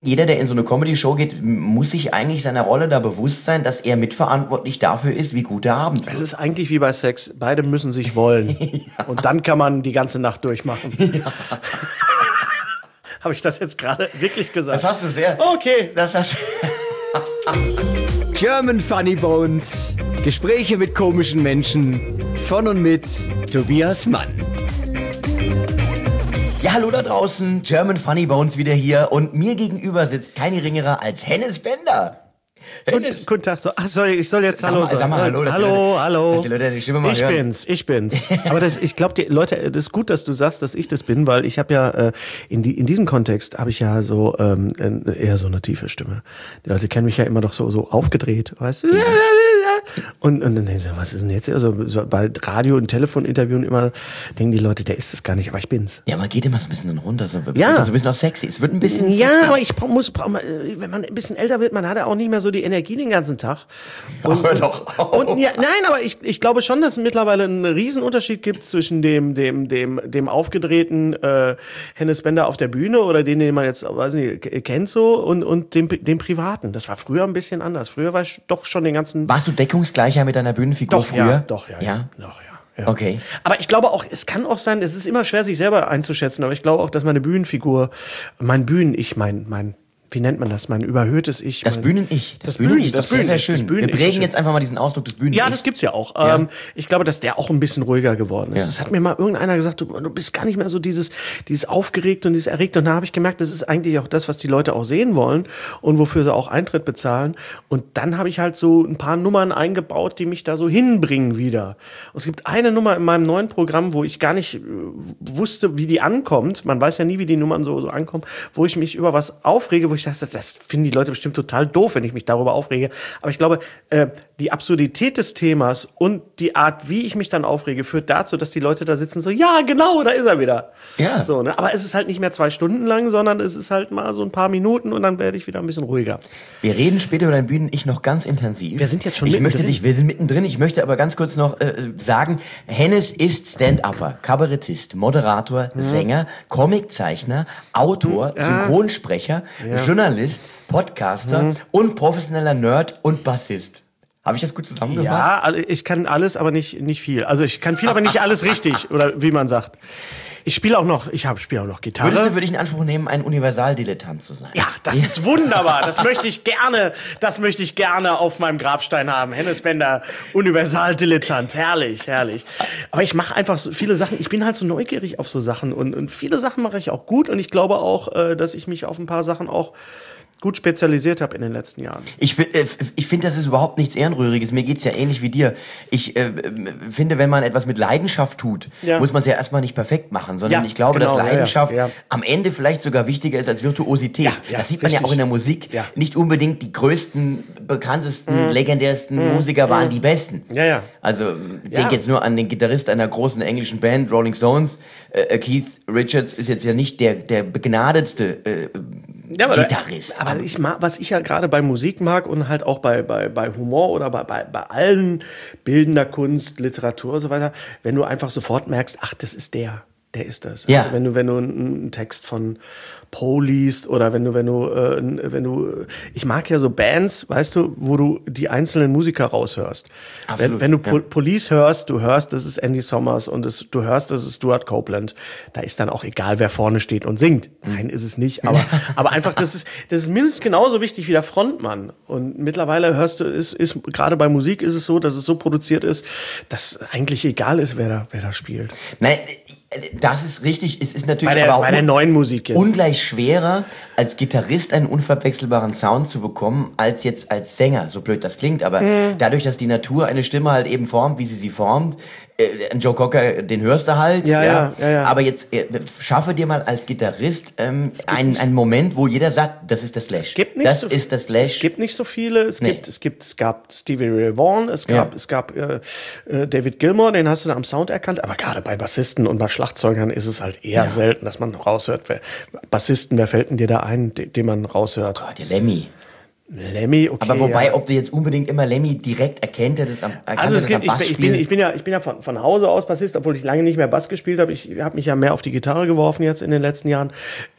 Jeder, der in so eine Comedy-Show geht, muss sich eigentlich seiner Rolle da bewusst sein, dass er mitverantwortlich dafür ist, wie gut der Abend wird. Es ist eigentlich wie bei Sex. Beide müssen sich wollen. Ja. Und dann kann man die ganze Nacht durchmachen. Ja. Habe ich das jetzt gerade wirklich gesagt? Das hast du sehr. Okay. Das hast German Funny Bones. Gespräche mit komischen Menschen. Von und mit Tobias Mann. Ja, hallo da draußen. German Funny Bones wieder hier. Und mir gegenüber sitzt kein geringerer als Hennes Bender. Guten Tag. Ach, sorry, ich soll jetzt Hallo sagen. Sag mal Hallo. Hallo. Dass die Leute die Stimme mal hören. Ich bin's. Aber ich glaube, die Leute, das ist gut, dass du sagst, dass ich das bin, weil ich habe ja, in diesem Kontext habe ich ja so eher so eine tiefe Stimme. Die Leute kennen mich ja immer doch so aufgedreht, weißt du? Ja. Und dann denken sie, was ist denn jetzt? Also bei Radio- und Telefoninterviewen immer denken die Leute, der ist es gar nicht, aber ich bin's. Ja, man geht immer so ein bisschen runter, so ein bisschen auch sexy. Es wird ein bisschen sexy. Ja, aber wenn man ein bisschen älter wird, man hat ja auch nicht mehr so die Energie den ganzen Tag. Hör doch auf. Nein, aber ich glaube schon, dass es mittlerweile einen Riesenunterschied gibt zwischen dem aufgedrehten Hennes Bender auf der Bühne oder den man jetzt, weiß nicht, kennt so und dem Privaten. Das war früher ein bisschen anders. Früher war ich doch schon den ganzen... Warst du deckungsgleicher mit deiner Bühnenfigur früher? Ja. Okay. Aber ich glaube auch, es kann auch sein, es ist immer schwer, sich selber einzuschätzen, aber ich glaube auch, dass meine Bühnenfigur, wie nennt man das? Mein überhöhtes Ich. Das Bühnen-Ich. Das Bühnen-Ich, das ist sehr schön. Wir prägen jetzt einfach mal diesen Ausdruck des Bühnen-Ich. Ja, das gibt's ja auch. Ja. Ich glaube, dass der auch ein bisschen ruhiger geworden ist. Ja. Das hat mir mal irgendeiner gesagt, du bist gar nicht mehr so dieses aufgeregt und dieses erregt. Und da habe ich gemerkt, das ist eigentlich auch das, was die Leute auch sehen wollen und wofür sie auch Eintritt bezahlen. Und dann habe ich halt so ein paar Nummern eingebaut, die mich da so hinbringen wieder. Und es gibt eine Nummer in meinem neuen Programm, wo ich gar nicht wusste, wie die ankommt. Man weiß ja nie, wie die Nummern so ankommen, wo ich mich über was aufrege, wo ich dachte, das finden die Leute bestimmt total doof, wenn ich mich darüber aufrege. Aber ich glaube, die Absurdität des Themas und die Art, wie ich mich dann aufrege, führt dazu, dass die Leute da sitzen so, ja, genau, da ist er wieder. Ja. So, ne? Aber es ist halt nicht mehr 2 Stunden lang, sondern es ist halt mal so ein paar Minuten und dann werde ich wieder ein bisschen ruhiger. Wir reden später über dein Bühnen-Ich noch ganz intensiv. Wir sind jetzt schon wir sind mittendrin. Ich möchte aber ganz kurz noch sagen, Hennes ist Stand-Upper, Kabarettist, Moderator, Sänger, Comiczeichner, Autor, Synchronsprecher, Journalist, Podcaster und professioneller Nerd und Bassist. Habe ich das gut zusammengefasst? Ja, also ich kann alles, aber nicht viel. Also ich kann viel, aber nicht alles richtig, oder wie man sagt. Ich spiele auch noch Gitarre. Würdest du für dich in Anspruch nehmen, ein Universaldilettant zu sein? Ja, das ist wunderbar. Das möchte ich gerne auf meinem Grabstein haben. Hennes Bender, Universaldilettant. Herrlich. Aber ich mache einfach so viele Sachen. Ich bin halt so neugierig auf so Sachen und viele Sachen mache ich auch gut und ich glaube auch, dass ich mich auf ein paar Sachen auch gut spezialisiert habe in den letzten Jahren. Ich finde, das ist überhaupt nichts Ehrenrühriges. Mir geht's ja ähnlich wie dir. Ich finde, wenn man etwas mit Leidenschaft tut, muss man es ja erstmal nicht perfekt machen, sondern ich glaube, dass Leidenschaft am Ende vielleicht sogar wichtiger ist als Virtuosität. Das sieht man ja auch in der Musik. Ja. Nicht unbedingt die größten, bekanntesten, legendärsten Musiker waren die besten. Ja. Also denk jetzt nur an den Gitarrist einer großen englischen Band, Rolling Stones. Keith Richards ist jetzt ja nicht der begnadetste Gitarrist. Aber was ich ja gerade bei Musik mag und halt auch bei Humor oder bei allen bildender Kunst, Literatur und so weiter, wenn du einfach sofort merkst, ach, das ist der ist das. Ja. Also wenn du einen Text von Poe liest oder wenn du ich mag ja so Bands, weißt du, wo du die einzelnen Musiker raushörst. Absolut, wenn du Police hörst, du hörst, das ist Andy Summers und du hörst, das ist Stuart Copeland. Da ist dann auch egal, wer vorne steht und singt. Nein, ist es nicht. Aber einfach, das ist mindestens genauso wichtig wie der Frontmann. Und mittlerweile hörst du, ist gerade bei Musik ist es so, dass es so produziert ist, dass eigentlich egal ist, wer da spielt. Nein, das ist richtig. Es ist natürlich bei der neuen Musik jetzt ungleich schwerer, als Gitarrist einen unverwechselbaren Sound zu bekommen, als jetzt als Sänger. So blöd das klingt, aber dadurch, dass die Natur eine Stimme halt eben formt, wie sie formt, Joe Cocker, den hörst du halt. Ja. Aber jetzt schaffe dir mal als Gitarrist einen Moment, wo jeder sagt, das ist das Slash. Es gibt nicht so viele. Es gab Stevie Ray Vaughan, es gab David Gilmour, den hast du da am Sound erkannt. Aber gerade bei Bassisten und bei Schlagzeugern ist es halt eher selten, dass man raushört. Bassisten, wer fällt denn dir da ein, den man raushört? Oh Gott, der Lemmy. Lemmy, okay. Aber wobei, ob du jetzt unbedingt immer Lemmy direkt erkennt, der das am ich bin ja von Hause aus Bassist, obwohl ich lange nicht mehr Bass gespielt habe. Ich habe mich ja mehr auf die Gitarre geworfen jetzt in den letzten Jahren.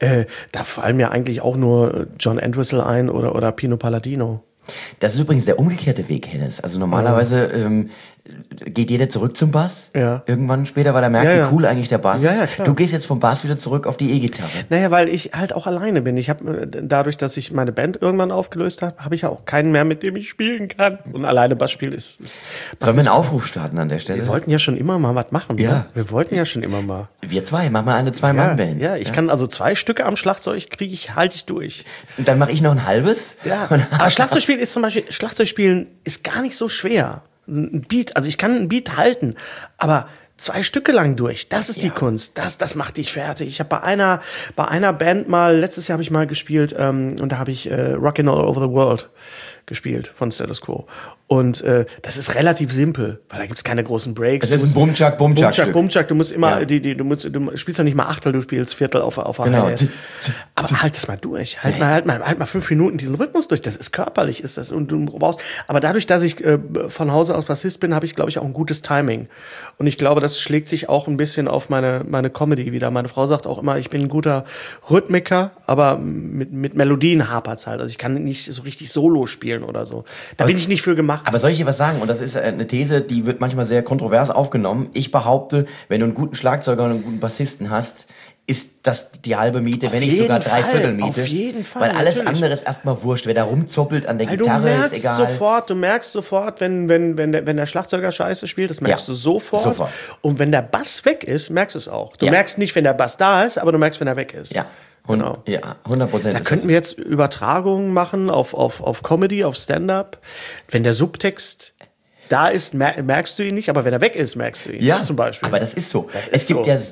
Da fallen mir eigentlich auch nur John Entwistle ein oder Pino Palladino. Das ist übrigens der umgekehrte Weg, Hennes. Also normalerweise geht jeder zurück zum Bass, irgendwann später, weil er merkt, wie cool eigentlich der Bass ist. Klar. Du gehst jetzt vom Bass wieder zurück auf die E-Gitarre. Naja, weil ich halt auch alleine bin. Ich habe dadurch, dass ich meine Band irgendwann aufgelöst habe, habe ich ja auch keinen mehr, mit dem ich spielen kann. Und alleine Bass spielen ist Sollen wir einen Aufruf starten an der Stelle? Wir wollten ja schon immer mal was machen. Ja. Ne? Wir wollten ja schon immer mal. Wir zwei, machen wir eine 2-Mann-Band. Ja, ich kann also 2 Stücke am Schlagzeug halte ich durch. Und dann mache ich noch ein halbes. Ja. Aber Schlagzeugspielen ist zum Beispiel, Schlagzeugspielen ist gar nicht so schwer. Ein Beat, also ich kann einen Beat halten, aber 2 Stücke lang durch, das ist die Kunst, das macht dich fertig. Ich habe bei einer Band mal, letztes Jahr habe ich mal gespielt und da habe ich Rockin' All Over the World gespielt von Status Quo. Und das ist relativ simpel, weil da gibt es keine großen Breaks. Das ist ein Bumchak-Stück. Du musst immer, du spielst ja nicht mal Achtel, du spielst Viertel auf der Hi-Hat. Aber halt das mal durch. Halt mal 5 Minuten diesen Rhythmus durch. Das ist körperlich, ist das. Und du brauchst, aber dadurch, dass ich von Hause aus Bassist bin, habe ich, glaube ich, auch ein gutes Timing. Und ich glaube, das schlägt sich auch ein bisschen auf meine Comedy wieder. Meine Frau sagt auch immer, ich bin ein guter Rhythmiker, aber mit Melodien hapert's halt. Also ich kann nicht so richtig Solo spielen oder so. Da bin ich nicht für gemacht. Aber soll ich dir was sagen? Und das ist eine These, die wird manchmal sehr kontrovers aufgenommen. Ich behaupte, wenn du einen guten Schlagzeuger und einen guten Bassisten hast, ist das die halbe Miete, wenn nicht sogar 3/4 Miete. Auf jeden Fall. Weil alles andere ist erstmal wurscht. Wer da rumzoppelt an der Gitarre, ist egal. Du merkst sofort, wenn der Schlagzeuger Scheiße spielt, das merkst du sofort. Und wenn der Bass weg ist, merkst du es auch. Du merkst nicht, wenn der Bass da ist, aber du merkst, wenn er weg ist. Ja. Genau. Ja, 100%. Da könnten wir jetzt Übertragungen machen auf Comedy, auf Stand-up. Wenn der Subtext da ist, merkst du ihn nicht, aber wenn er weg ist, merkst du ihn. Ja, zum Beispiel. Aber das ist so. Es gibt ja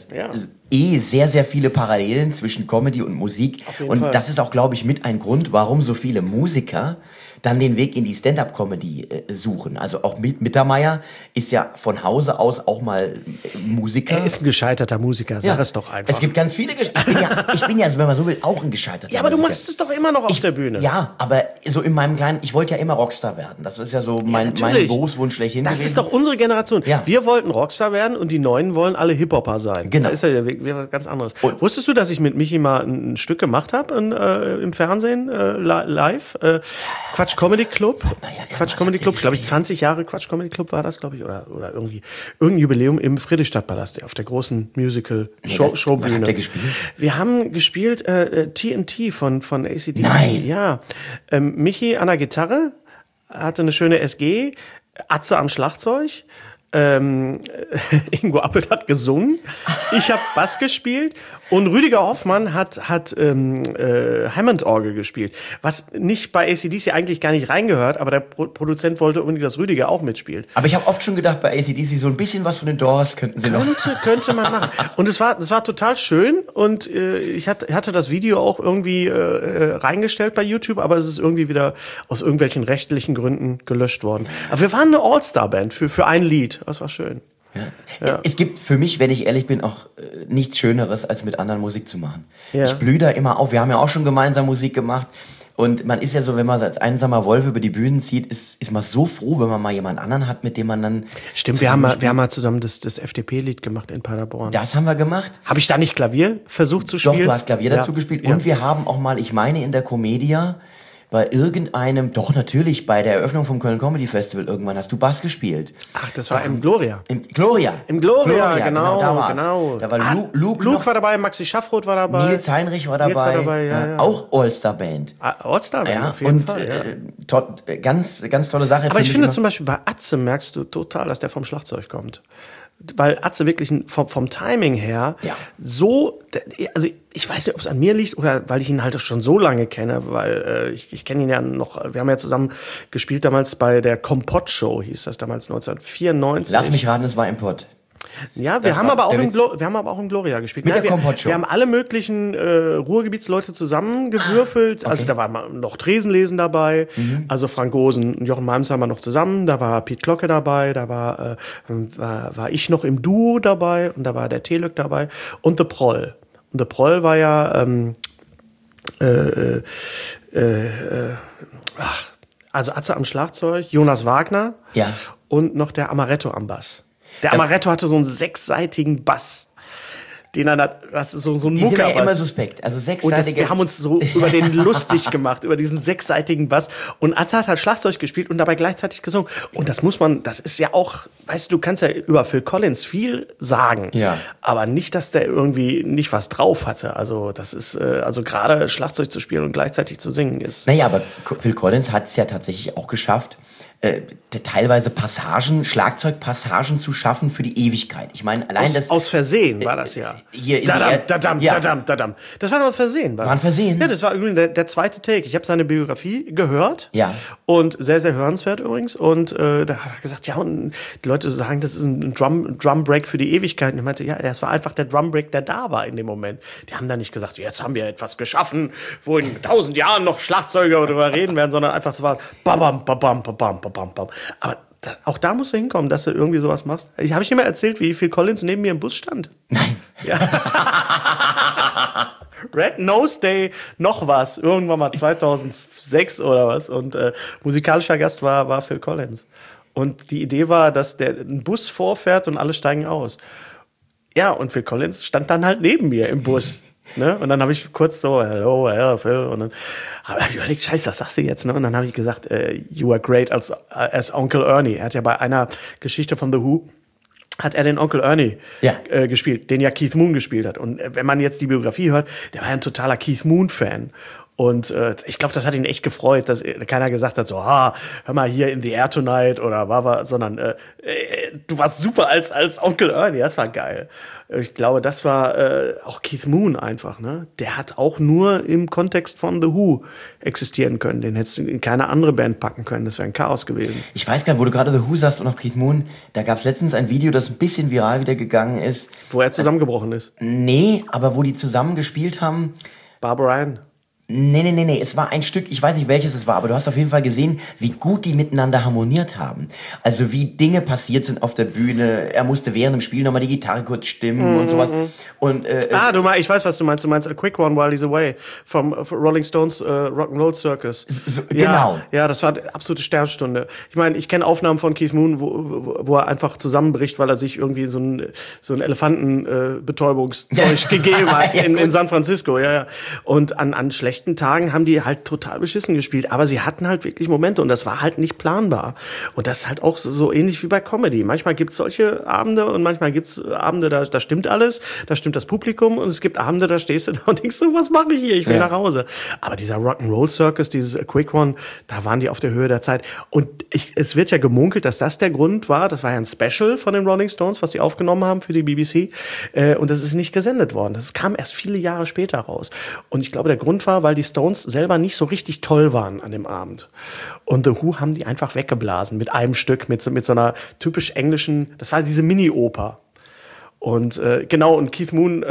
sehr, sehr viele Parallelen zwischen Comedy und Musik. Und das ist auch, glaube ich, mit ein Grund, warum so viele Musiker dann den Weg in die Stand-up-Comedy suchen. Also auch Mittermeier ist ja von Hause aus auch mal Musiker. Er ist ein gescheiterter Musiker, sag es doch einfach. Es gibt ganz viele ich bin ja, also wenn man so will, auch ein gescheiterter Musiker. Ja, aber du machst es doch immer noch auf der Bühne. Ja, aber so in meinem kleinen, ich wollte ja immer Rockstar werden. Das ist ja so mein Berufswunsch schlechthin gewesen. Das ist doch unsere Generation. Ja. Wir wollten Rockstar werden und die Neuen wollen alle Hip-Hopper sein. Genau. Das ist ja was ganz anderes. Und wusstest du, dass ich mit Michi mal ein Stück gemacht habe im Fernsehen, live? Quatsch Comedy Club. Quatsch Comedy Club, glaube ich, 20 Jahre Quatsch Comedy Club war das, glaube ich, oder irgendwie irgendein Jubiläum im Friedrichstadtpalast, auf der großen Musical-Showbühne. Was habt ihr gespielt? Wir haben gespielt TNT von AC/DC. Nein. Ja. Michi an der Gitarre, hatte eine schöne SG, Atze am Schlagzeug. Ingo Appelt hat gesungen, ich habe Bass gespielt und Rüdiger Hoffmann hat Hammond-Orgel gespielt, was nicht bei AC/DC eigentlich gar nicht reingehört, aber der Produzent wollte unbedingt, dass Rüdiger auch mitspielt. Aber ich habe oft schon gedacht, bei AC/DC so ein bisschen was von den Doors könnten sie noch. Könnte man machen. Und das war total schön und ich hatte das Video auch irgendwie reingestellt bei YouTube, aber es ist irgendwie wieder aus irgendwelchen rechtlichen Gründen gelöscht worden. Aber wir waren eine All-Star-Band für ein Lied. Das war schön. Ja. Es gibt für mich, wenn ich ehrlich bin, auch nichts Schöneres, als mit anderen Musik zu machen. Ja. Ich blühe da immer auf. Wir haben ja auch schon gemeinsam Musik gemacht. Und man ist ja so, wenn man als einsamer Wolf über die Bühnen zieht, ist man so froh, wenn man mal jemand anderen hat, mit dem man dann... Stimmt, wir haben mal zusammen das FDP-Lied gemacht in Paderborn. Das haben wir gemacht. Habe ich da nicht Klavier versucht zu spielen? Doch, du hast Klavier dazu gespielt. Und wir haben auch mal, ich meine in der Comedia... Bei irgendeinem, doch natürlich, bei der Eröffnung vom Köln Comedy Festival irgendwann hast du Bass gespielt. Ach, das war im Gloria. Im Gloria, genau. Da war Luke war dabei, Maxi Schaffroth war dabei. Nils Heinrich war dabei. Ja. Auch All-Star-Band. All-Star-Band, auf jeden Fall. Ganz, ganz tolle Sache. Aber ich finde zum Beispiel bei Atze merkst du total, dass der vom Schlagzeug kommt. Weil Atze wirklich vom Timing her so, also ich weiß nicht, ob es an mir liegt oder weil ich ihn halt schon so lange kenne, weil ich kenne ihn ja noch, wir haben ja zusammen gespielt damals bei der Kompott-Show, hieß das damals 1994. Lass mich raten, es war Import. Ja, wir haben aber auch in Gloria gespielt. Mit der Kompott-Show. Wir haben alle möglichen Ruhrgebietsleute zusammengewürfelt. Okay. Also da war noch Tresenlesen dabei. Also Frank Gosen und Jochen Malms haben wir noch zusammen. Da war Piet Glocke dabei. Da war ich noch im Duo dabei. Und da war der Telük dabei. Und The Proll. Und The Proll war ja Also Atze am Schlagzeug, Jonas Wagner und noch der Amaretto am Bass. Der Amaretto hatte so einen 6-seitigen Bass. Den er hat, das ist so ein Mucker. Die sind ja immer suspekt. Also wir haben uns so über den lustig gemacht, über diesen 6-seitigen Bass. Und Atze hat halt Schlagzeug gespielt und dabei gleichzeitig gesungen. Und das ist ja auch, weißt du, kannst ja über Phil Collins viel sagen. Ja. Aber nicht, dass der irgendwie nicht was drauf hatte. Also das ist, gerade Schlagzeug zu spielen und gleichzeitig zu singen ist. Naja, aber Phil Collins hat es ja tatsächlich auch geschafft, teilweise Schlagzeugpassagen zu schaffen für die Ewigkeit. Ich meine, allein aus Versehen war das ja. Dadam. Das war aus Versehen. War ein Versehen? Ja, das war irgendwie der zweite Take. Ich habe seine Biografie gehört. Ja. Und sehr, sehr hörenswert übrigens. Und da hat er gesagt, ja, und die Leute sagen, das ist ein Drum Break für die Ewigkeit. Und ich meinte, ja, das war einfach der Drum Break, der da war in dem Moment. Die haben da nicht gesagt, jetzt haben wir etwas geschaffen, wo in 1000 Jahren noch Schlagzeuger darüber reden werden, sondern einfach so war, babam, babam, babam, babam. Aber auch da musst du hinkommen, dass du irgendwie sowas machst. Habe ich dir mal erzählt, wie Phil Collins neben mir im Bus stand? Nein. Ja. Red Nose Day, noch was. Irgendwann mal 2006 oder was. Und musikalischer Gast war Phil Collins. Und die Idee war, dass ein Bus vorfährt und alle steigen aus. Ja, und Phil Collins stand dann halt neben mir im Bus. Ne? Und dann habe ich kurz so, hello, Phil. Und dann habe ich überlegt, scheiße, was sagst du jetzt? Ne? Und dann habe ich gesagt, you are great as Uncle Ernie. Er hat ja bei einer Geschichte von The Who, hat er den Onkel Ernie gespielt, den ja Keith Moon gespielt hat. Und wenn man jetzt die Biografie hört, der war ja ein totaler Keith Moon-Fan. Und ich glaube, das hat ihn echt gefreut, dass keiner gesagt hat, so, hör mal hier in the air tonight oder sondern du warst super als Onkel Ernie, das war geil. Ich glaube, das war auch Keith Moon einfach, ne? Der hat auch nur im Kontext von The Who existieren können. Den hättest du in keine andere Band packen können, das wäre ein Chaos gewesen. Ich weiß gar nicht, wo du gerade The Who sagst und auch Keith Moon, da gab es letztens ein Video, das ein bisschen viral wieder gegangen ist. Wo er zusammengebrochen ist? Nee, aber wo die zusammen gespielt haben. Barbara Ann. Nee. Es war ein Stück, ich weiß nicht welches es war, aber du hast auf jeden Fall gesehen, wie gut die miteinander harmoniert haben. Also wie Dinge passiert sind auf der Bühne. Er musste während dem Spiel nochmal die Gitarre kurz stimmen und sowas. Und, ich weiß, was du meinst. Du meinst A Quick One While He's Away vom Rolling Stones Rock'n'Roll Circus. Genau. Ja, das war eine absolute Sternstunde. Ich meine, ich kenne Aufnahmen von Keith Moon, wo er einfach zusammenbricht, weil er sich irgendwie so ein Elefantenbetäubungszeug gegeben hat in San Francisco. Ja. Und an schlechten Tagen haben die halt total beschissen gespielt, aber sie hatten halt wirklich Momente und das war halt nicht planbar. Und das ist halt auch so ähnlich wie bei Comedy. Manchmal gibt es solche Abende und manchmal gibt es Abende, da stimmt alles, da stimmt das Publikum und es gibt Abende, da stehst du da und denkst so, was mache ich hier? Ich will nach Hause. Aber dieser Rock'n'Roll Circus, dieses A Quick One, da waren die auf der Höhe der Zeit. Und es wird ja gemunkelt, dass das der Grund war, das war ja ein Special von den Rolling Stones, was sie aufgenommen haben für die BBC und das ist nicht gesendet worden. Das kam erst viele Jahre später raus. Und ich glaube, der Grund war, weil die Stones selber nicht so richtig toll waren an dem Abend. Und The Who haben die einfach weggeblasen mit einem Stück, mit so einer typisch englischen, das war diese Mini-Oper. Und genau, und Keith Moon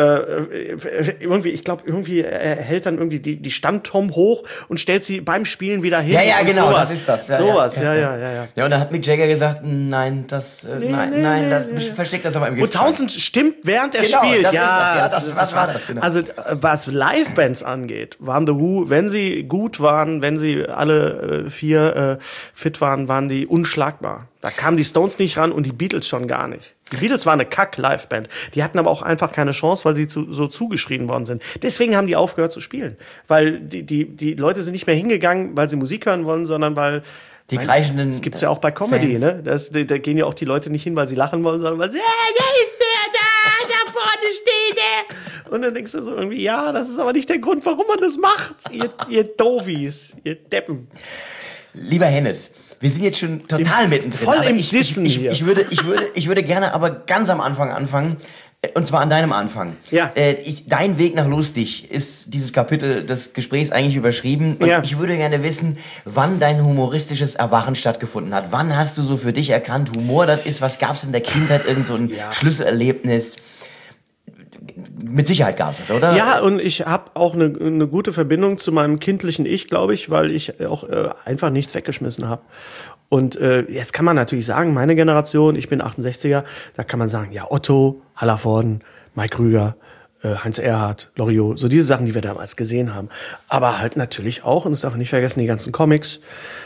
er hält dann irgendwie die Standtom hoch und stellt sie beim Spielen wieder hin. Ja, genau, sowas. das ist das. Ja. Ja, und dann hat Mick Jagger gesagt, nein, das versteckt das aber im Gift. Und Townsend stimmt, während er spielt. Was war das? Genau. Also, was Live-Bands angeht, waren The Who, wenn sie gut waren, wenn sie alle 4 fit waren, waren die unschlagbar. Da kamen die Stones nicht ran und die Beatles schon gar nicht. Die Beatles waren eine Kack-Live-Band. Die hatten aber auch einfach keine Chance, weil sie so zugeschrien worden sind. Deswegen haben die aufgehört zu spielen. Weil die Leute sind nicht mehr hingegangen, weil sie Musik hören wollen, sondern weil... Die kreischenden Das gibt's ja auch bei Comedy, Fans. Ne? Da gehen ja auch die Leute nicht hin, weil sie lachen wollen, sondern weil sie, da ist der, da vorne steht der. Und dann denkst du so irgendwie, ja, das ist aber nicht der Grund, warum man das macht. Ihr Dovies, ihr Deppen. Lieber Hennes, wir sind jetzt schon total mittendrin. Voll im Dissen hier. Ich würde gerne aber ganz am Anfang anfangen. Und zwar an deinem Anfang. Ja. Dein Weg nach Lustig ist dieses Kapitel des Gesprächs eigentlich überschrieben. Und ich würde gerne wissen, wann dein humoristisches Erwachen stattgefunden hat. Wann hast du so für dich erkannt, Humor das ist? Was gab es in der Kindheit? Irgend so ein Schlüsselerlebnis? Mit Sicherheit gab es das, oder? Ja, und ich habe auch eine gute Verbindung zu meinem kindlichen Ich, glaube ich, weil ich auch einfach nichts weggeschmissen habe. Und jetzt kann man natürlich sagen, meine Generation, ich bin 68er, da kann man sagen, ja, Otto, Hallervorden, Mike Krüger, Heinz Erhardt, Loriot, so diese Sachen, die wir damals gesehen haben. Aber halt natürlich auch, und das darf man nicht vergessen, die ganzen Comics,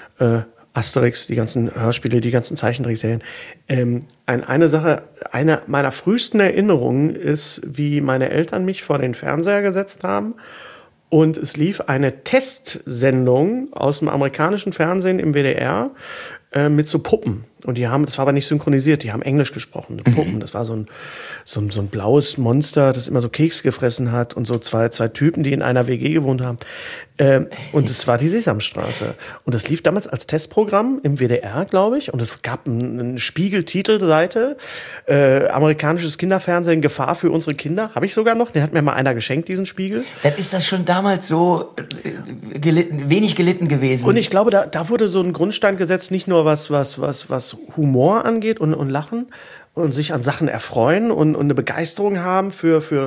Asterix, die ganzen Hörspiele, die ganzen Zeichentrickserien. Eine Sache, eine meiner frühesten Erinnerungen ist, wie meine Eltern mich vor den Fernseher gesetzt haben und es lief eine Testsendung aus dem amerikanischen Fernsehen im WDR mit so Puppen. Und das war aber nicht synchronisiert, die haben Englisch gesprochen, Puppen. Das war so ein blaues Monster, das immer so Kekse gefressen hat und so zwei Typen, die in einer WG gewohnt haben. Und es war die Sesamstraße. Und das lief damals als Testprogramm im WDR, glaube ich. Und es gab eine Spiegel-Titelseite, amerikanisches Kinderfernsehen, Gefahr für unsere Kinder. Habe ich sogar noch, den hat mir mal einer geschenkt, diesen Spiegel. Dann ist das schon damals so wenig gelitten gewesen. Und ich glaube, da wurde so ein Grundstein gesetzt, nicht nur was Humor angeht und Lachen und sich an Sachen erfreuen und eine Begeisterung haben für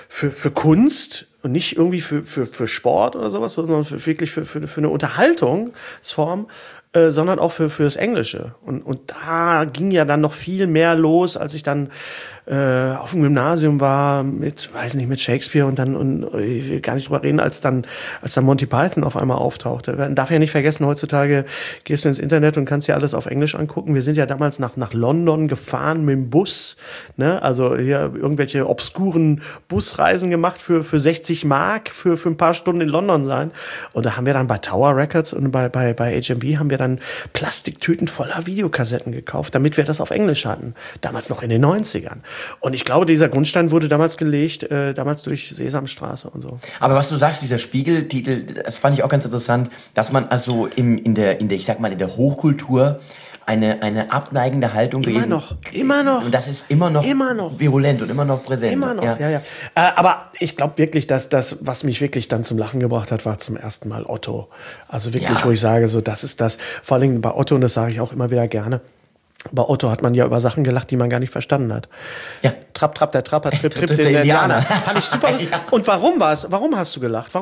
Kunst und nicht irgendwie für Sport oder sowas, sondern wirklich für eine Unterhaltungsform, sondern auch für das Englische. Und da ging ja dann noch viel mehr los, als ich dann auf dem Gymnasium war mit Shakespeare und ich will gar nicht drüber reden, als dann Monty Python auf einmal auftauchte. Man darf ja nicht vergessen, heutzutage gehst du ins Internet und kannst dir alles auf Englisch angucken. Wir sind ja damals nach London gefahren mit dem Bus, ne? Also hier irgendwelche obskuren Busreisen gemacht für 60 Mark für ein paar Stunden in London sein. Und da haben wir dann bei Tower Records und bei HMV haben wir dann Plastiktüten voller Videokassetten gekauft, damit wir das auf Englisch hatten. Damals noch in den 90ern. Und ich glaube, dieser Grundstein wurde damals gelegt, damals durch Sesamstraße und so. Aber was du sagst, dieser Spiegeltitel, das fand ich auch ganz interessant, dass man also in der Hochkultur eine abneigende Haltung immer noch. Und das ist immer noch virulent und immer noch präsent. Immer noch, ja. Aber ich glaube wirklich, dass das, was mich wirklich dann zum Lachen gebracht hat, war zum ersten Mal Otto. Also wirklich, wo ich sage, so das ist das. Vor allem bei Otto, und das sage ich auch immer wieder gerne, bei Otto hat man ja über Sachen gelacht, die man gar nicht verstanden hat. Ja. Trapp, Trapp, der Trapper, Tripp, Tripp, der Indianer. Fand ich super. Ja. Und warum hast du gelacht?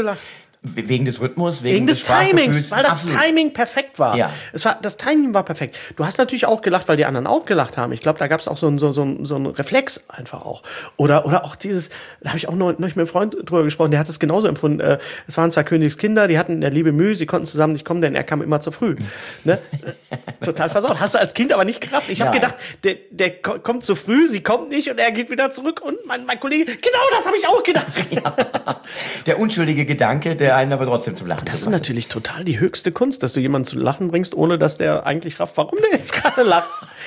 Wegen des Rhythmus, wegen des Timings, weil das Timing perfekt war. Ja. Das Timing war perfekt. Du hast natürlich auch gelacht, weil die anderen auch gelacht haben. Ich glaube, da gab es auch so einen Reflex einfach auch. Oder auch dieses, da habe ich auch noch mit einem Freund drüber gesprochen, der hat es genauso empfunden. Es waren 2 Königskinder, die hatten in der Liebe Mühe, sie konnten zusammen nicht kommen, denn er kam immer zu früh. Ne? Total versaut. Hast du als Kind aber nicht gerafft. Ich habe gedacht, der kommt zu früh, sie kommt nicht und er geht wieder zurück und mein Kollege, genau das habe ich auch gedacht. Ja. Der unschuldige Gedanke, der einen aber trotzdem zum Lachen. Das ist natürlich total die höchste Kunst, dass du jemanden zum Lachen bringst, ohne dass der eigentlich rafft, warum der jetzt gerade lacht.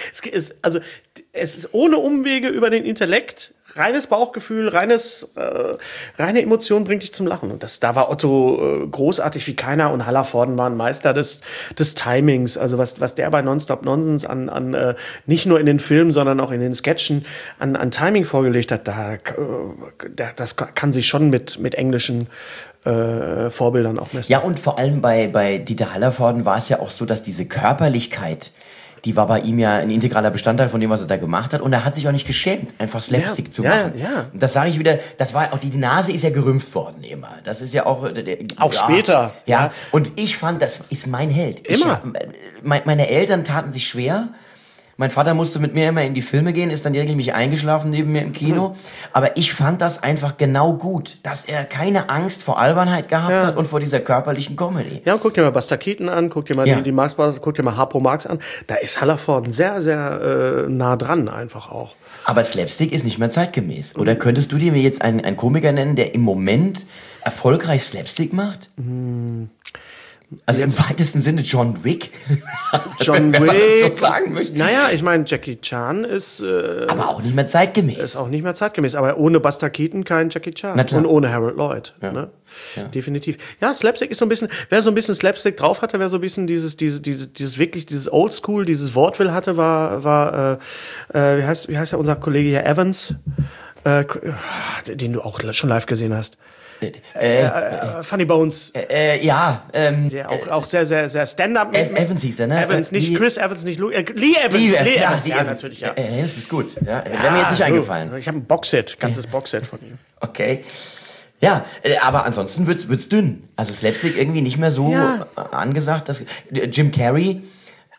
Es ist ohne Umwege über den Intellekt, reines Bauchgefühl, reine Emotion bringt dich zum Lachen. Und da war Otto großartig wie keiner und Hallervorden war ein Meister des Timings. Also was der bei Nonstop Nonsense an nicht nur in den Filmen, sondern auch in den Sketchen an Timing vorgelegt hat, das kann sich schon mit englischen Vorbildern auch messen. Ja, und vor allem bei Dieter Hallervorden war es ja auch so, dass diese Körperlichkeit, die war bei ihm ja ein integraler Bestandteil von dem, was er da gemacht hat. Und er hat sich auch nicht geschämt, einfach Slapstick zu machen. Ja. Und das sage ich wieder, das war auch, die Nase ist ja gerümpft worden immer. Das ist ja auch... später. Ja, und ich fand, das ist mein Held. Immer. Meine Eltern taten sich schwer. Mein Vater musste mit mir immer in die Filme gehen, ist dann regelmäßig eingeschlafen neben mir im Kino. Aber ich fand das einfach genau gut, dass er keine Angst vor Albernheit gehabt hat und vor dieser körperlichen Comedy. Ja, und guck dir mal Buster Keaton an, guck dir mal die Marx Brothers, guck dir mal Harpo Marx an. Da ist Hallervorden sehr, sehr nah dran einfach auch. Aber Slapstick ist nicht mehr zeitgemäß. Oder könntest du dir mir jetzt einen Komiker nennen, der im Moment erfolgreich Slapstick macht? Also im weitesten Sinne John Wick. John wenn man Wick. das so sagen möchte. Naja, ich meine, Jackie Chan ist... aber auch nicht mehr zeitgemäß. Ist auch nicht mehr zeitgemäß. Aber ohne Buster Keaton kein Jackie Chan. Na klar. Und ohne Harold Lloyd. Ja. Ne? Ja. Definitiv. Ja, Slapstick ist so ein bisschen... Wer so ein bisschen Slapstick drauf hatte, wer so ein bisschen dieses Oldschool, dieses Vaudeville hatte, war wie heißt ja unser Kollege hier, Evans, den du auch schon live gesehen hast. Funny Bones. Der auch sehr, sehr, sehr Stand-up. Evans hieß der, ne? Evans, nicht Chris Evans, nicht Lee Evans. Lee Evans, ja, natürlich, ja. Das ist gut. Ja, wäre mir jetzt nicht eingefallen. Ich habe ein Boxset, ganzes Boxset von ihm. Okay. Ja, aber ansonsten wird's dünn. Also Slapstick irgendwie nicht mehr so angesagt. Jim Carrey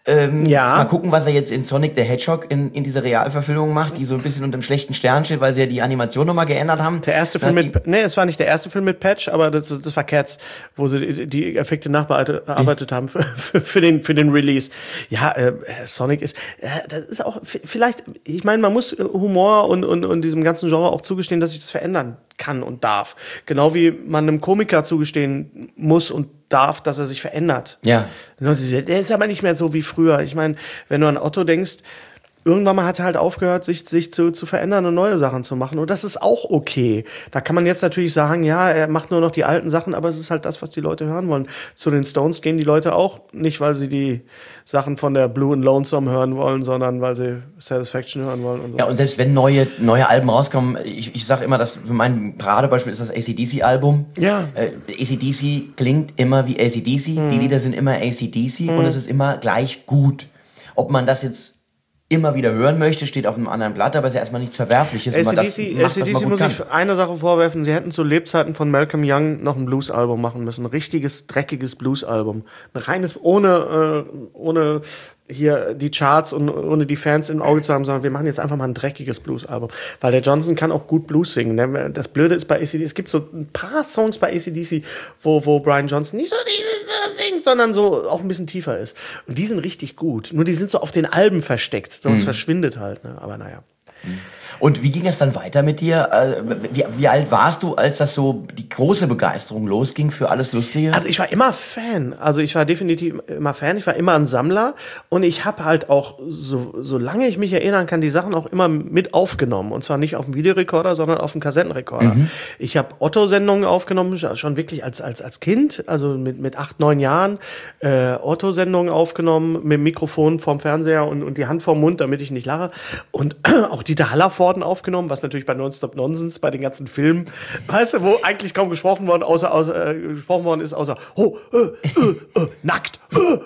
Mal gucken, was er jetzt in Sonic the Hedgehog in dieser Realverfilmung macht, die so ein bisschen unter dem schlechten Stern steht, weil sie ja die Animation nochmal geändert haben. Der erste Film es war nicht der erste Film mit Patch, aber das war Cats, wo sie die Effekte nachbearbeitet haben für den Release. Ja, Sonic ist, das ist auch vielleicht, ich meine, man muss Humor und diesem ganzen Genre auch zugestehen, dass sich das verändern kann und darf. Genau wie man einem Komiker zugestehen muss und darf, dass er sich verändert. Ja. Der ist aber nicht mehr so wie früher. Ich meine, wenn du an Otto denkst, irgendwann mal hat er halt aufgehört, sich zu verändern und neue Sachen zu machen. Und das ist auch okay. Da kann man jetzt natürlich sagen, ja, er macht nur noch die alten Sachen, aber es ist halt das, was die Leute hören wollen. Zu den Stones gehen die Leute auch nicht, weil sie die Sachen von der Blue and Lonesome hören wollen, sondern weil sie Satisfaction hören wollen. Und so. Ja, und selbst wenn neue Alben rauskommen, ich sage immer, dass für mein Paradebeispiel ist das AC/DC-Album. Ja. AC/DC klingt immer wie AC/DC, die Lieder sind immer AC/DC und es ist immer gleich gut. Ob man das jetzt immer wieder hören möchte, steht auf einem anderen Blatt, aber es ist ja erstmal nichts Verwerfliches. AC/DC muss ich eine Sache vorwerfen, sie hätten zu Lebzeiten von Malcolm Young noch ein Blues-Album machen müssen. Ein richtiges, dreckiges Blues-Album. Ein reines, ohne hier die Charts und ohne die Fans im Auge zu haben, sondern wir machen jetzt einfach mal ein dreckiges Blues-Album. Weil der Johnson kann auch gut Blues singen. Ne? Das Blöde ist bei AC/DC, es gibt so ein paar Songs bei AC/DC, wo Brian Johnson nicht so singt, sondern so auch ein bisschen tiefer ist. Und die sind richtig gut. Nur die sind so auf den Alben versteckt. Sonst verschwindet halt. Ne? Aber naja. Und wie ging es dann weiter mit dir? Wie alt warst du, als das so die große Begeisterung losging für alles Lustige? Also ich war immer Fan. Also ich war definitiv immer Fan. Ich war immer ein Sammler. Und ich habe halt auch, solange ich mich erinnern kann, die Sachen auch immer mit aufgenommen. Und zwar nicht auf dem Videorekorder, sondern auf dem Kassettenrekorder. Ich habe Otto-Sendungen aufgenommen, schon wirklich als Kind, also mit 8, 9 Jahren. Otto-Sendungen aufgenommen, mit dem Mikrofon vorm Fernseher und die Hand vorm Mund, damit ich nicht lache. Und auch Dieter Hallervorden aufgenommen, was natürlich bei Nonstop Nonsense, bei den ganzen Filmen, weißt du, wo eigentlich kaum gesprochen worden ist, außer nackt.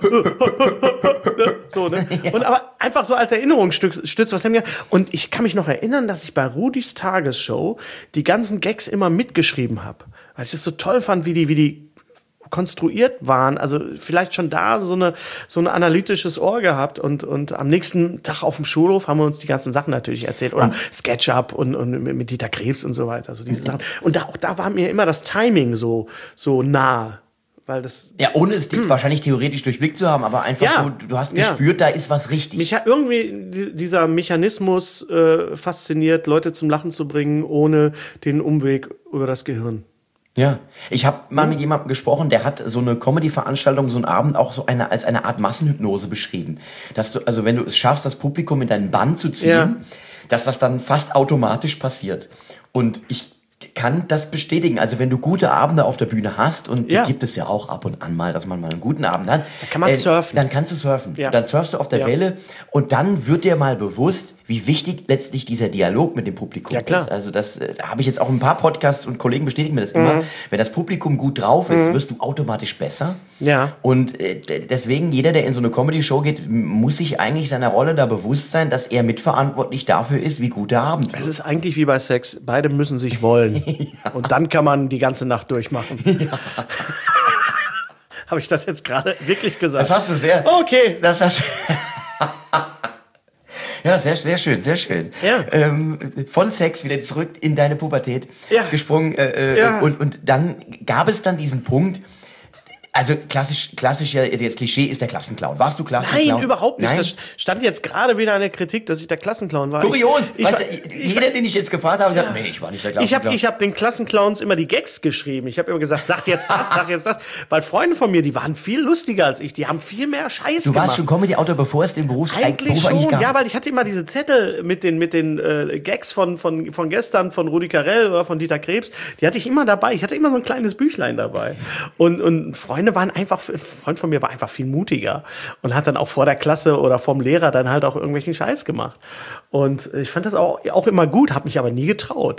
So, ne? Und aber einfach so als Erinnerungsstütz, was haben wir. Und ich kann mich noch erinnern, dass ich bei Rudis Tagesshow die ganzen Gags immer mitgeschrieben habe. Weil ich das so toll fand, wie die konstruiert waren, also vielleicht schon da so ein analytisches Ohr gehabt und am nächsten Tag auf dem Schulhof haben wir uns die ganzen Sachen natürlich erzählt oder SketchUp und mit Dieter Krebs und so weiter, also diese Sachen. Und da war mir immer das Timing so nah. Weil das ohne es wahrscheinlich theoretisch durchblickt zu haben, aber einfach so, du hast gespürt, da ist was richtig. Mich hat irgendwie dieser Mechanismus fasziniert, Leute zum Lachen zu bringen, ohne den Umweg über das Gehirn. Ja, ich habe mal mit jemandem gesprochen, der hat so eine Comedy-Veranstaltung, so einen Abend auch so als eine Art Massenhypnose beschrieben. Dass du, also wenn du es schaffst, das Publikum in deinen Bann zu ziehen, dass das dann fast automatisch passiert. Und ich kann das bestätigen. Also wenn du gute Abende auf der Bühne hast, und die gibt es ja auch ab und an mal, dass man mal einen guten Abend hat, da kann man surfen. Dann kannst du surfen. Ja. Dann surfst du auf der Welle und dann wird dir mal bewusst, wie wichtig letztlich dieser Dialog mit dem Publikum ist. Also das habe ich jetzt auch ein paar Podcasts und Kollegen bestätigen mir das immer. Wenn das Publikum gut drauf ist, wirst du automatisch besser. Ja. Und deswegen, jeder, der in so eine Comedy-Show geht, muss sich eigentlich seiner Rolle da bewusst sein, dass er mitverantwortlich dafür ist, wie gut der Abend wird. Es ist eigentlich wie bei Sex. Beide müssen sich wollen. Und dann kann man die ganze Nacht durchmachen. Ja. Habe ich das jetzt gerade wirklich gesagt? Das hast du sehr. Okay. Das hast Ja, sehr, sehr schön, sehr schön. Ja. Von Sex wieder zurück in deine Pubertät gesprungen. Und dann gab es dann diesen Punkt, also klassisch das Klischee ist der Klassenclown. Warst du Klassenclown? Nein, überhaupt nicht. Nein? Das stand jetzt gerade wieder in der Kritik, dass ich der Klassenclown war. Kurios! Jeder, den ich jetzt gefragt habe, sagt, nee, ich war nicht der Klassenclown. Ich hab den Klassenclowns immer die Gags geschrieben. Ich habe immer gesagt, sag jetzt das. Weil Freunde von mir, die waren viel lustiger als ich. Die haben viel mehr Scheiß gemacht. Du warst schon Comedy-Autor, bevor es den Beruf eigentlich gab? Ja, weil ich hatte immer diese Zettel mit den Gags von gestern, von Rudi Carrell oder von Dieter Krebs. Die hatte ich immer dabei. Ich hatte immer so ein kleines Büchlein dabei. Und ein Freund von mir war einfach viel mutiger und hat dann auch vor der Klasse oder vom Lehrer dann halt auch irgendwelchen Scheiß gemacht. Und ich fand das auch immer gut, habe mich aber nie getraut.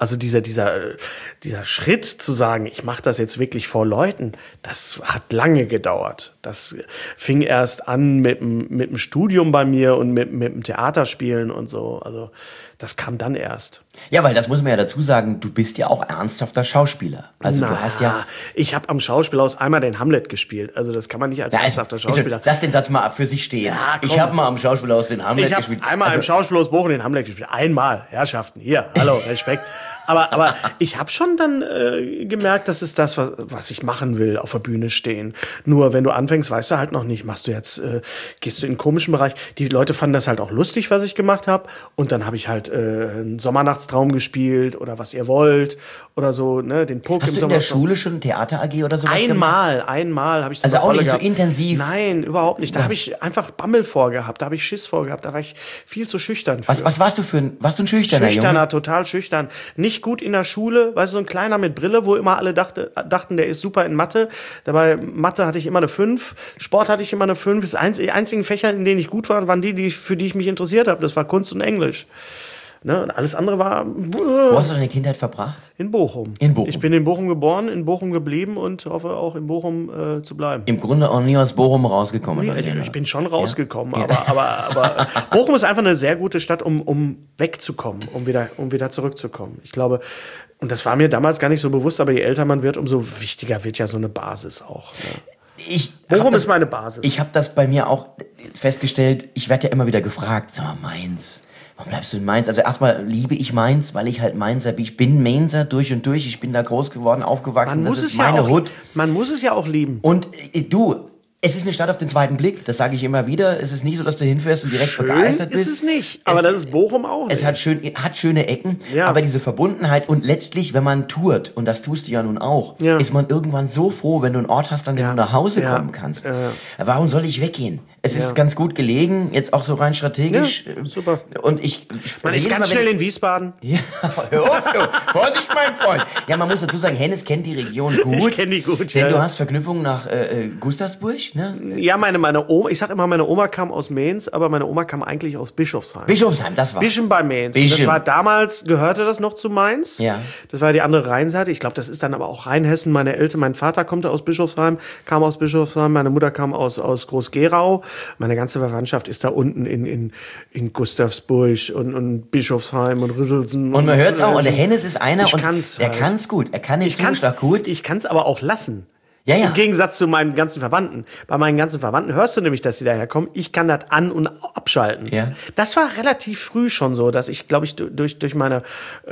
Also dieser Schritt zu sagen, ich mache das jetzt wirklich vor Leuten, das hat lange gedauert. Das fing erst an mit dem Studium bei mir und mit dem Theaterspielen und so. Also das kam dann erst. Ja, weil das muss man ja dazu sagen, du bist ja auch ernsthafter Schauspieler. Also du hast ja... Ich habe am Schauspielhaus einmal den Hamlet gespielt. Also das kann man nicht als ernsthafter Schauspieler... Lass den Satz mal für sich stehen. Ja, ich habe mal am Schauspielhaus den Hamlet gespielt. Ich habe einmal im Schauspielhaus Bochum den Hamlet gespielt. Einmal, Herrschaften. Hier, hallo, Respekt. Aber ich habe schon dann gemerkt, das ist das, was ich machen will, auf der Bühne stehen. Nur wenn du anfängst, weißt du halt noch nicht, machst du jetzt, gehst du in den komischen Bereich. Die Leute fanden das halt auch lustig, was ich gemacht habe. Und dann habe ich halt einen Sommernachtstraum gespielt oder Was ihr wollt oder so, ne, den Puck Hast im du in der Schule schon Theater AG oder sowas gemacht? Einmal habe ich so also auch nicht so intensiv? Nein, überhaupt nicht. Da habe ich einfach Bammel vorgehabt, da habe ich Schiss vorgehabt, da war ich viel zu schüchtern für. Was warst du warst du ein Schüchterner Junge? Total schüchtern. Nicht gut in der Schule, weißt du, so ein kleiner mit Brille, wo immer alle dachten, der ist super in Mathe. Dabei Mathe hatte ich immer eine 5, Sport hatte ich immer eine 5. Die einzigen Fächer, in denen ich gut war, waren für die ich mich interessiert habe. Das war Kunst und Englisch. Ne? Und alles andere war... Wo hast du deine Kindheit verbracht? In Bochum. Ich bin in Bochum geboren, in Bochum geblieben und hoffe auch in Bochum zu bleiben. Im Grunde auch nie aus Bochum rausgekommen. Ich bin schon rausgekommen, ja. aber Bochum ist einfach eine sehr gute Stadt, um wegzukommen, um wieder zurückzukommen. Ich glaube, und das war mir damals gar nicht so bewusst, aber je älter man wird, umso wichtiger wird ja so eine Basis auch. Ne? Bochum ist meine Basis. Ich habe das bei mir auch festgestellt, ich werde ja immer wieder gefragt, sag mal, Mainz, warum bleibst du in Mainz? Also erstmal liebe ich Mainz, weil ich halt Mainzer bin. Ich bin Mainzer durch und durch. Ich bin da groß geworden, aufgewachsen. Das ist meine Hut. Man muss es ja auch lieben. Und du, es ist eine Stadt auf den zweiten Blick. Das sage ich immer wieder. Es ist nicht so, dass du hinfährst und direkt begeistert bist. Ist es nicht. Aber das ist Bochum auch nicht. Es hat schöne Ecken. Ja. Aber diese Verbundenheit und letztlich, wenn man tourt, und das tust du ja nun auch, ist man irgendwann so froh, wenn du einen Ort hast, an dem du nach Hause kommen kannst. Ja. Warum soll ich weggehen? Es ist ganz gut gelegen, jetzt auch so rein strategisch. Ja, super. Und man ist ganz schnell in Wiesbaden. Ja, hör auf, du. Vorsicht, mein Freund. Ja, man muss dazu sagen, Hennes kennt die Region gut. Ich kenne die gut, Denn du hast Verknüpfungen nach Gustavsburg, ne? Ja, meine Oma, ich sag immer, meine Oma kam aus Mainz, aber meine Oma kam eigentlich aus Bischofsheim. Bischofsheim, das war's. Bischofsheim bei Mainz. Das war damals, gehörte das noch zu Mainz. Ja. Das war die andere Rheinseite. Ich glaube, das ist dann aber auch Rheinhessen. Mein Vater kommt aus Bischofsheim, kam aus Bischofsheim, meine Mutter kam aus Groß-Gerau. Meine ganze Verwandtschaft ist da unten in Gustavsburg und Bischofsheim und Rüsselsen. Und man hört es auch, und der Hennes ist einer, der kann es gut. Er kann nicht so stark gut. Ich kann es aber auch lassen. Ja. Im Gegensatz zu meinen ganzen Verwandten. Bei meinen ganzen Verwandten hörst du nämlich, dass sie daherkommen. Ich kann das an- und abschalten. Ja. Das war relativ früh schon so, dass ich, glaube ich, durch meine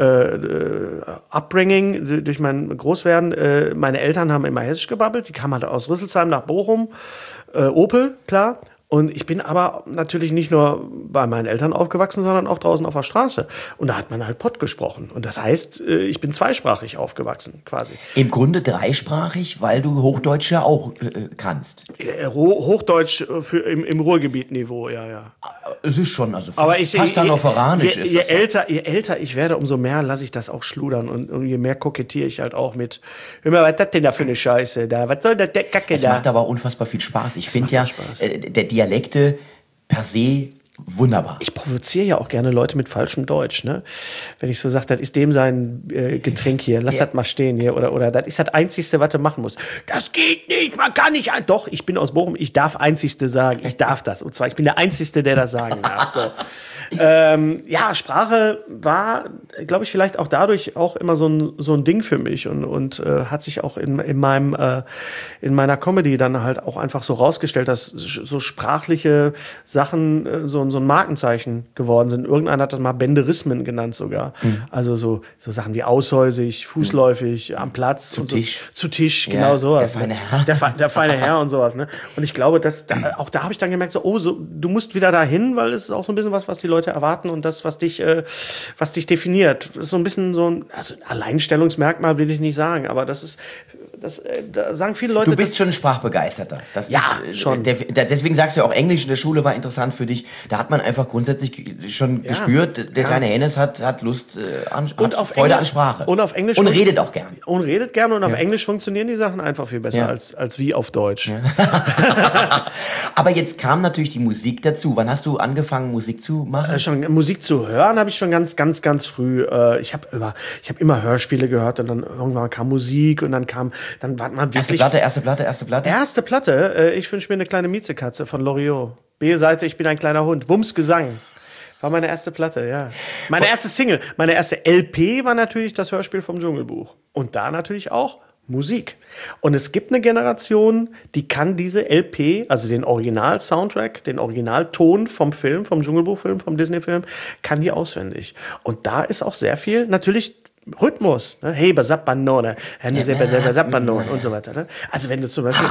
Upbringing, durch mein Großwerden, meine Eltern haben immer Hessisch gebabbelt. Die kamen halt aus Rüsselsheim nach Bochum. Opel, klar. Und ich bin aber natürlich nicht nur bei meinen Eltern aufgewachsen, sondern auch draußen auf der Straße. Und da hat man halt Pott gesprochen. Und das heißt, ich bin zweisprachig aufgewachsen, quasi. Im Grunde dreisprachig, weil du Hochdeutsch ja auch kannst. Hochdeutsch im Ruhrgebiet-Niveau, ja. Es ist schon, also fast hannoveranisch ist das. Je älter ich werde, umso mehr lasse ich das auch schludern. Und je mehr kokettiere ich halt auch mit, hör mal, was ist das denn da für eine Scheiße da? Was soll das der Kacke da? Es macht aber unfassbar viel Spaß. Ich finde ja, der Dialekte per se wunderbar. Ich provoziere ja auch gerne Leute mit falschem Deutsch, ne? Wenn ich so sage, das ist dem sein Getränk hier, lass das mal stehen hier, oder das ist das Einzigste, was du machen musst. Das geht nicht, man kann nicht. Doch, ich bin aus Bochum, ich darf Einzigste sagen, ich darf das. Und zwar, ich bin der Einzigste, der das sagen darf. So. Ja, Sprache war, glaube ich, vielleicht auch dadurch auch immer so ein Ding für mich und hat sich auch in meiner Comedy dann halt auch einfach so rausgestellt, dass so sprachliche Sachen so ein Markenzeichen geworden sind. Irgendeiner hat das mal Bänderismen genannt sogar. Mhm. Also so Sachen wie aushäusig, fußläufig, am Platz. Zu Tisch. Zu Tisch, genau sowas. Der feine Herr. Der feine Herr und sowas. Ne? Und ich glaube, auch da habe ich dann gemerkt, du musst wieder dahin, weil es ist auch so ein bisschen was die Leute erwarten und das, was dich definiert. Das ist so ein bisschen so ein Alleinstellungsmerkmal, will ich nicht sagen, aber das ist da sagen viele Leute... Du bist schon ein Sprachbegeisterter. Das ja, ist, schon. Deswegen sagst du ja auch, Englisch in der Schule war interessant für dich. Da hat man einfach grundsätzlich schon gespürt, der kleine Hennes hat Lust, Freude an Sprache. Und auf Englisch... Und redet auch gern. Und redet gern und auf Englisch funktionieren die Sachen einfach viel besser als wie auf Deutsch. Ja. Aber jetzt kam natürlich die Musik dazu. Wann hast du angefangen, Musik zu machen? Schon Musik zu hören habe ich schon ganz, ganz, ganz früh. Ich habe immer Hörspiele gehört und dann irgendwann kam Musik und dann war man wirklich... Erste Platte? Erste Platte, ich wünsche mir eine kleine Miezekatze von Loriot. B-Seite, ich bin ein kleiner Hund. Wumms Gesang. War meine erste Platte, ja. Meine erste Single, meine erste LP war natürlich das Hörspiel vom Dschungelbuch. Und da natürlich auch Musik. Und es gibt eine Generation, die kann diese LP, also den Original-Soundtrack, den Originalton vom Film, vom Dschungelbuchfilm, vom Disney-Film, kann die auswendig. Und da ist auch sehr viel, natürlich Rhythmus, ne? Hey, Basappanone, Basappanone und so weiter. Ne? Also wenn du zum Beispiel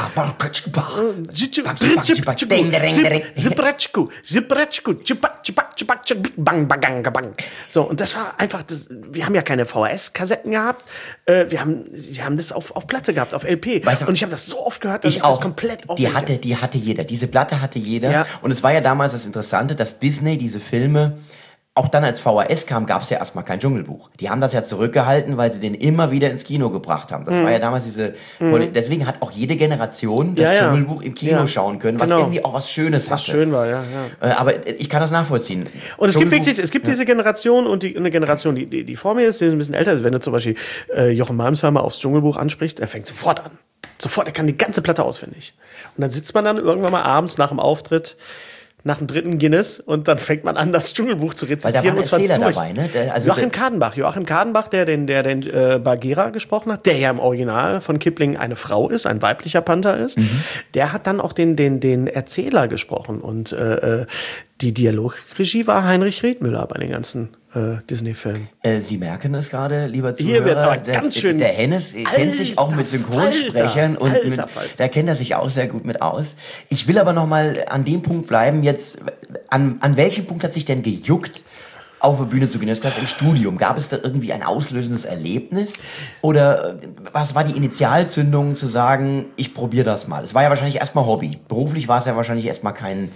so, und das war einfach, wir haben ja keine VHS-Kassetten gehabt, wir haben das auf Platte gehabt, auf LP. Weißt du, und ich habe das so oft gehört, dass ich das komplett die hatte jeder, diese Platte hatte jeder. Ja. Und es war ja damals das Interessante, dass Disney diese Filme... Auch dann, als VHS kam, gab es ja erstmal kein Dschungelbuch. Die haben das ja zurückgehalten, weil sie den immer wieder ins Kino gebracht haben. Das war ja damals deswegen hat auch jede Generation das Dschungelbuch im Kino schauen können, was irgendwie auch was Schönes hatte. Was schön war, ja. Aber ich kann das nachvollziehen. Und es gibt diese Generation und eine Generation, die vor mir ist, die ein bisschen älter ist. Wenn du zum Beispiel Jochen Malmsheimer aufs Dschungelbuch ansprichst, er fängt sofort an. Sofort, er kann die ganze Platte auswendig. Und dann sitzt man dann irgendwann mal abends nach dem Auftritt nach dem 3. Guinness und dann fängt man an, das Dschungelbuch zu rezitieren. Weil da war ein Erzähler dabei, ne? Joachim Kadenbach, der den Bagheera gesprochen hat, der ja im Original von Kipling eine Frau ist, ein weiblicher Panther ist, der hat dann auch den Erzähler gesprochen und die Dialogregie war Heinrich Riethmüller bei den ganzen Disney-Filmen. Sie merken es gerade, lieber Zuhörer. Hier wird aber ganz schön... Der Hennes kennt sich auch mit Synchronsprechern und da kennt er sich auch sehr gut mit aus. Ich will aber noch mal an dem Punkt bleiben jetzt. An welchem Punkt hat sich denn gejuckt, auf der Bühne zu gehen? Das im Studium. Gab es da irgendwie ein auslösendes Erlebnis? Oder was war die Initialzündung zu sagen, ich probiere das mal? Es war ja wahrscheinlich erstmal Hobby. Beruflich war es ja wahrscheinlich erstmal kein...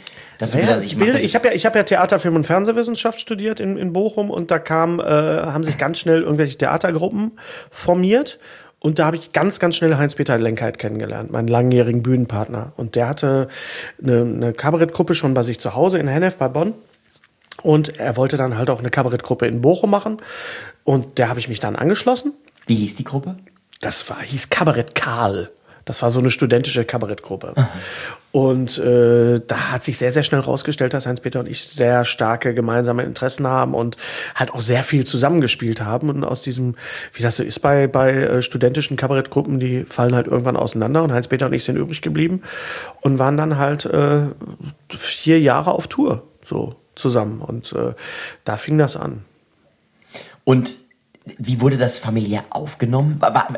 Ich habe ja Theater, Film und Fernsehwissenschaft studiert in Bochum und da haben sich ganz schnell irgendwelche Theatergruppen formiert. Und da habe ich ganz, ganz schnell Heinz-Peter Lenkheit kennengelernt, meinen langjährigen Bühnenpartner. Und der hatte eine Kabarettgruppe schon bei sich zu Hause in Hennef bei Bonn. Und er wollte dann halt auch eine Kabarettgruppe in Bochum machen. Und der habe ich mich dann angeschlossen. Wie hieß die Gruppe? Hieß Kabarett Karl. Das war so eine studentische Kabarettgruppe. Aha. Und da hat sich sehr, sehr schnell rausgestellt, dass Heinz-Peter und ich sehr starke gemeinsame Interessen haben und halt auch sehr viel zusammengespielt haben. Und aus diesem, wie das so ist bei studentischen Kabarettgruppen, die fallen halt irgendwann auseinander. Und Heinz-Peter und ich sind übrig geblieben und waren dann halt 4 Jahre auf Tour so zusammen. Und da fing das an. Und wie wurde das familiär aufgenommen?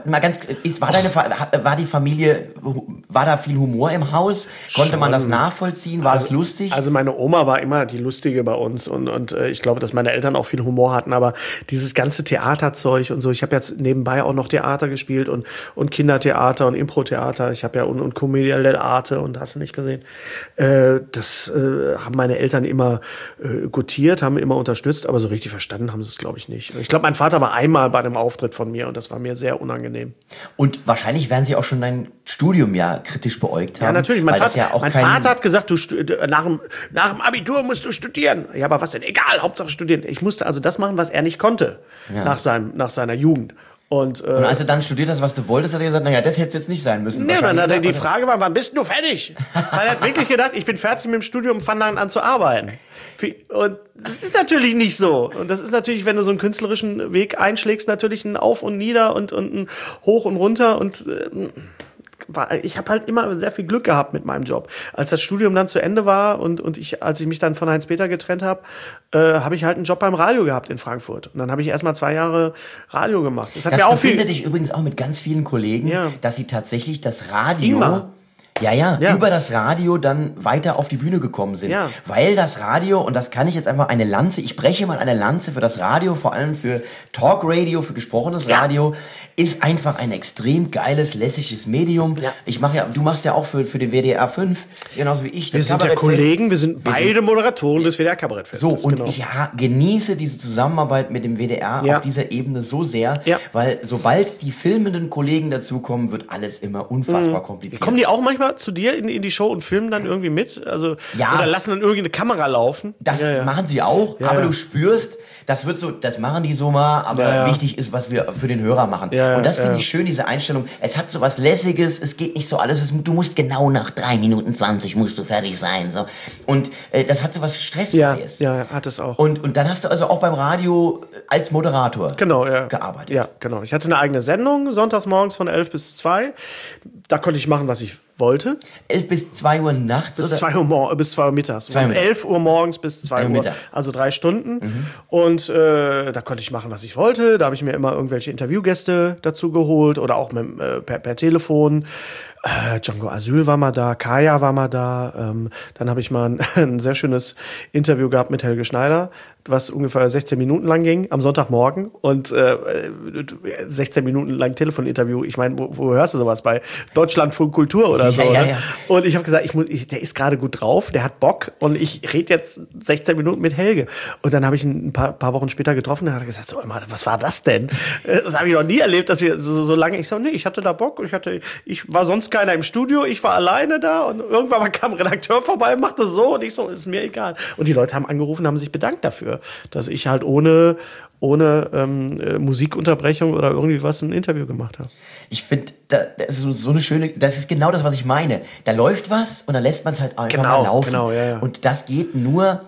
War die Familie, war da viel Humor im Haus? Konnte man das nachvollziehen? War es lustig? Also meine Oma war immer die Lustige bei uns und ich glaube, dass meine Eltern auch viel Humor hatten, aber dieses ganze Theaterzeug und so, ich habe jetzt nebenbei auch noch Theater gespielt und Kindertheater und Impro-Theater, ich habe ja und Commedia dell'arte und hast du nicht gesehen. Das haben meine Eltern immer gutiert, haben immer unterstützt, aber so richtig verstanden haben sie es, glaube ich, nicht. Ich glaube, mein Vater war einmal bei einem Auftritt von mir und das war mir sehr unangenehm. Und wahrscheinlich werden Sie auch schon dein Studium ja kritisch beäugt haben. Ja, natürlich. Mein Vater hat gesagt, nach dem Abitur musst du studieren. Ja, aber was denn? Egal, Hauptsache studieren. Ich musste also das machen, was er nicht konnte nach seiner Jugend. Und als du dann studiert hast, was du wolltest, hat er gesagt, naja, das hätte es jetzt nicht sein müssen. Nee, die Frage war, wann bist du fertig? Weil er hat wirklich gedacht, ich bin fertig mit dem Studium und fange dann an zu arbeiten. Und das ist natürlich nicht so. Und das ist natürlich, wenn du so einen künstlerischen Weg einschlägst, natürlich ein Auf und Nieder und ein Hoch und Runter. Und ich habe halt immer sehr viel Glück gehabt mit meinem Job. Als das Studium dann zu Ende war als ich mich dann von Heinz-Peter getrennt habe, habe ich halt einen Job beim Radio gehabt in Frankfurt. Und dann habe ich erstmal 2 Jahre Radio gemacht. Das verbindet dich übrigens auch mit ganz vielen Kollegen, dass sie tatsächlich das Radio... Ja, über das Radio dann weiter auf die Bühne gekommen sind. Ja. Weil das Radio, und das kann ich jetzt einfach ich breche mal eine Lanze für das Radio, vor allem für Talkradio, für gesprochenes Radio, ist einfach ein extrem geiles, lässiges Medium. Ja. Du machst ja auch für den WDR 5, genauso wie ich. Wir sind ja Kollegen, wir sind beide Moderatoren des WDR-Kabarettfestes. So, und ich genieße diese Zusammenarbeit mit dem WDR auf dieser Ebene so sehr, weil sobald die filmenden Kollegen dazukommen, wird alles immer unfassbar kompliziert. Kommen die auch manchmal zu dir in die Show und filmen dann irgendwie mit? Also, oder lassen dann irgendeine Kamera laufen? Das machen sie auch, aber du spürst, das machen die so mal, aber wichtig ist, was wir für den Hörer machen. Und das finde ich schön, diese Einstellung. Es hat so was Lässiges, es geht nicht so alles, du musst genau nach 3 Minuten 20 musst du fertig sein. So. Und das hat so was Stressfreies. Ja, hat es auch. Und dann hast du also auch beim Radio als Moderator gearbeitet. Ja, genau. Ich hatte eine eigene Sendung, sonntags morgens von 11 bis 2. Da konnte ich machen, was ich wollte. 11 bis 2 Uhr nachts? Bis 2 Uhr mittags. Von 11 Uhr morgens bis 2 Uhr. Also 3 Stunden. Und da konnte ich machen, was ich wollte. Da habe ich mir immer irgendwelche Interviewgäste dazu geholt oder auch per Telefon. Django Asyl war mal da, Kaya war mal da. Dann habe ich mal ein sehr schönes Interview gehabt mit Helge Schneider, was ungefähr 16 Minuten lang ging, am Sonntagmorgen. Und 16 Minuten lang Telefoninterview. Ich meine, wo hörst du sowas? Bei Deutschlandfunk Kultur oder so? Ja. Und ich habe gesagt, der ist gerade gut drauf, der hat Bock. Und ich rede jetzt 16 Minuten mit Helge. Und dann habe ich ihn ein paar Wochen später getroffen und hat gesagt, so, was war das denn? Das habe ich noch nie erlebt, dass wir so lange... Ich so, nee, ich hatte da Bock. Ich war sonst keiner im Studio, ich war alleine da und irgendwann kam ein Redakteur vorbei und machte so und ich so, ist mir egal. Und die Leute haben angerufen, haben sich bedankt dafür, dass ich halt ohne Musikunterbrechung oder irgendwie was ein Interview gemacht habe. Ich finde, das ist so eine schöne, das ist genau das, was ich meine. Da läuft was und dann lässt man es halt einfach mal laufen. Genau, ja. Und das geht nur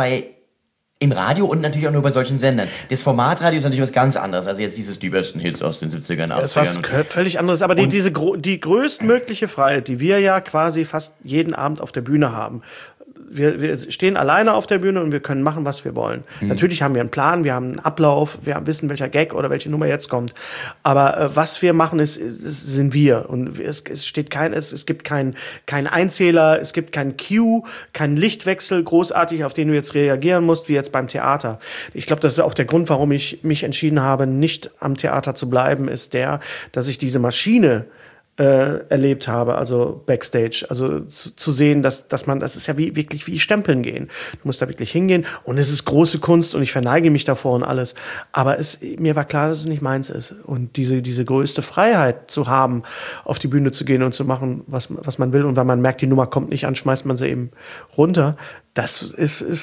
im Radio und natürlich auch nur bei solchen Sendern. Das Formatradio ist natürlich was ganz anderes. Also jetzt die besten Hits aus den 70ern, 80ern. Das ist was völlig anderes. Aber die größtmögliche Freiheit, die wir ja quasi fast jeden Abend auf der Bühne haben. Wir stehen alleine auf der Bühne und wir können machen, was wir wollen. Natürlich haben wir einen Plan, wir haben einen Ablauf, wir wissen, welcher Gag oder welche Nummer jetzt kommt. Aber was wir machen, sind wir. Und es gibt keinen Einzähler, es gibt keinen Cue, keinen Lichtwechsel großartig, auf den du jetzt reagieren musst, wie jetzt beim Theater. Ich glaube, das ist auch der Grund, warum ich mich entschieden habe, nicht am Theater zu bleiben, ist dass ich diese Maschine erlebt habe, also Backstage, also zu sehen, das ist ja wirklich wie Stempeln gehen. Du musst da wirklich hingehen und es ist große Kunst und ich verneige mich davor und alles. Aber mir war klar, dass es nicht meins ist. Und diese größte Freiheit zu haben, auf die Bühne zu gehen und zu machen, was man will und wenn man merkt, die Nummer kommt nicht an, schmeißt man sie eben runter. Das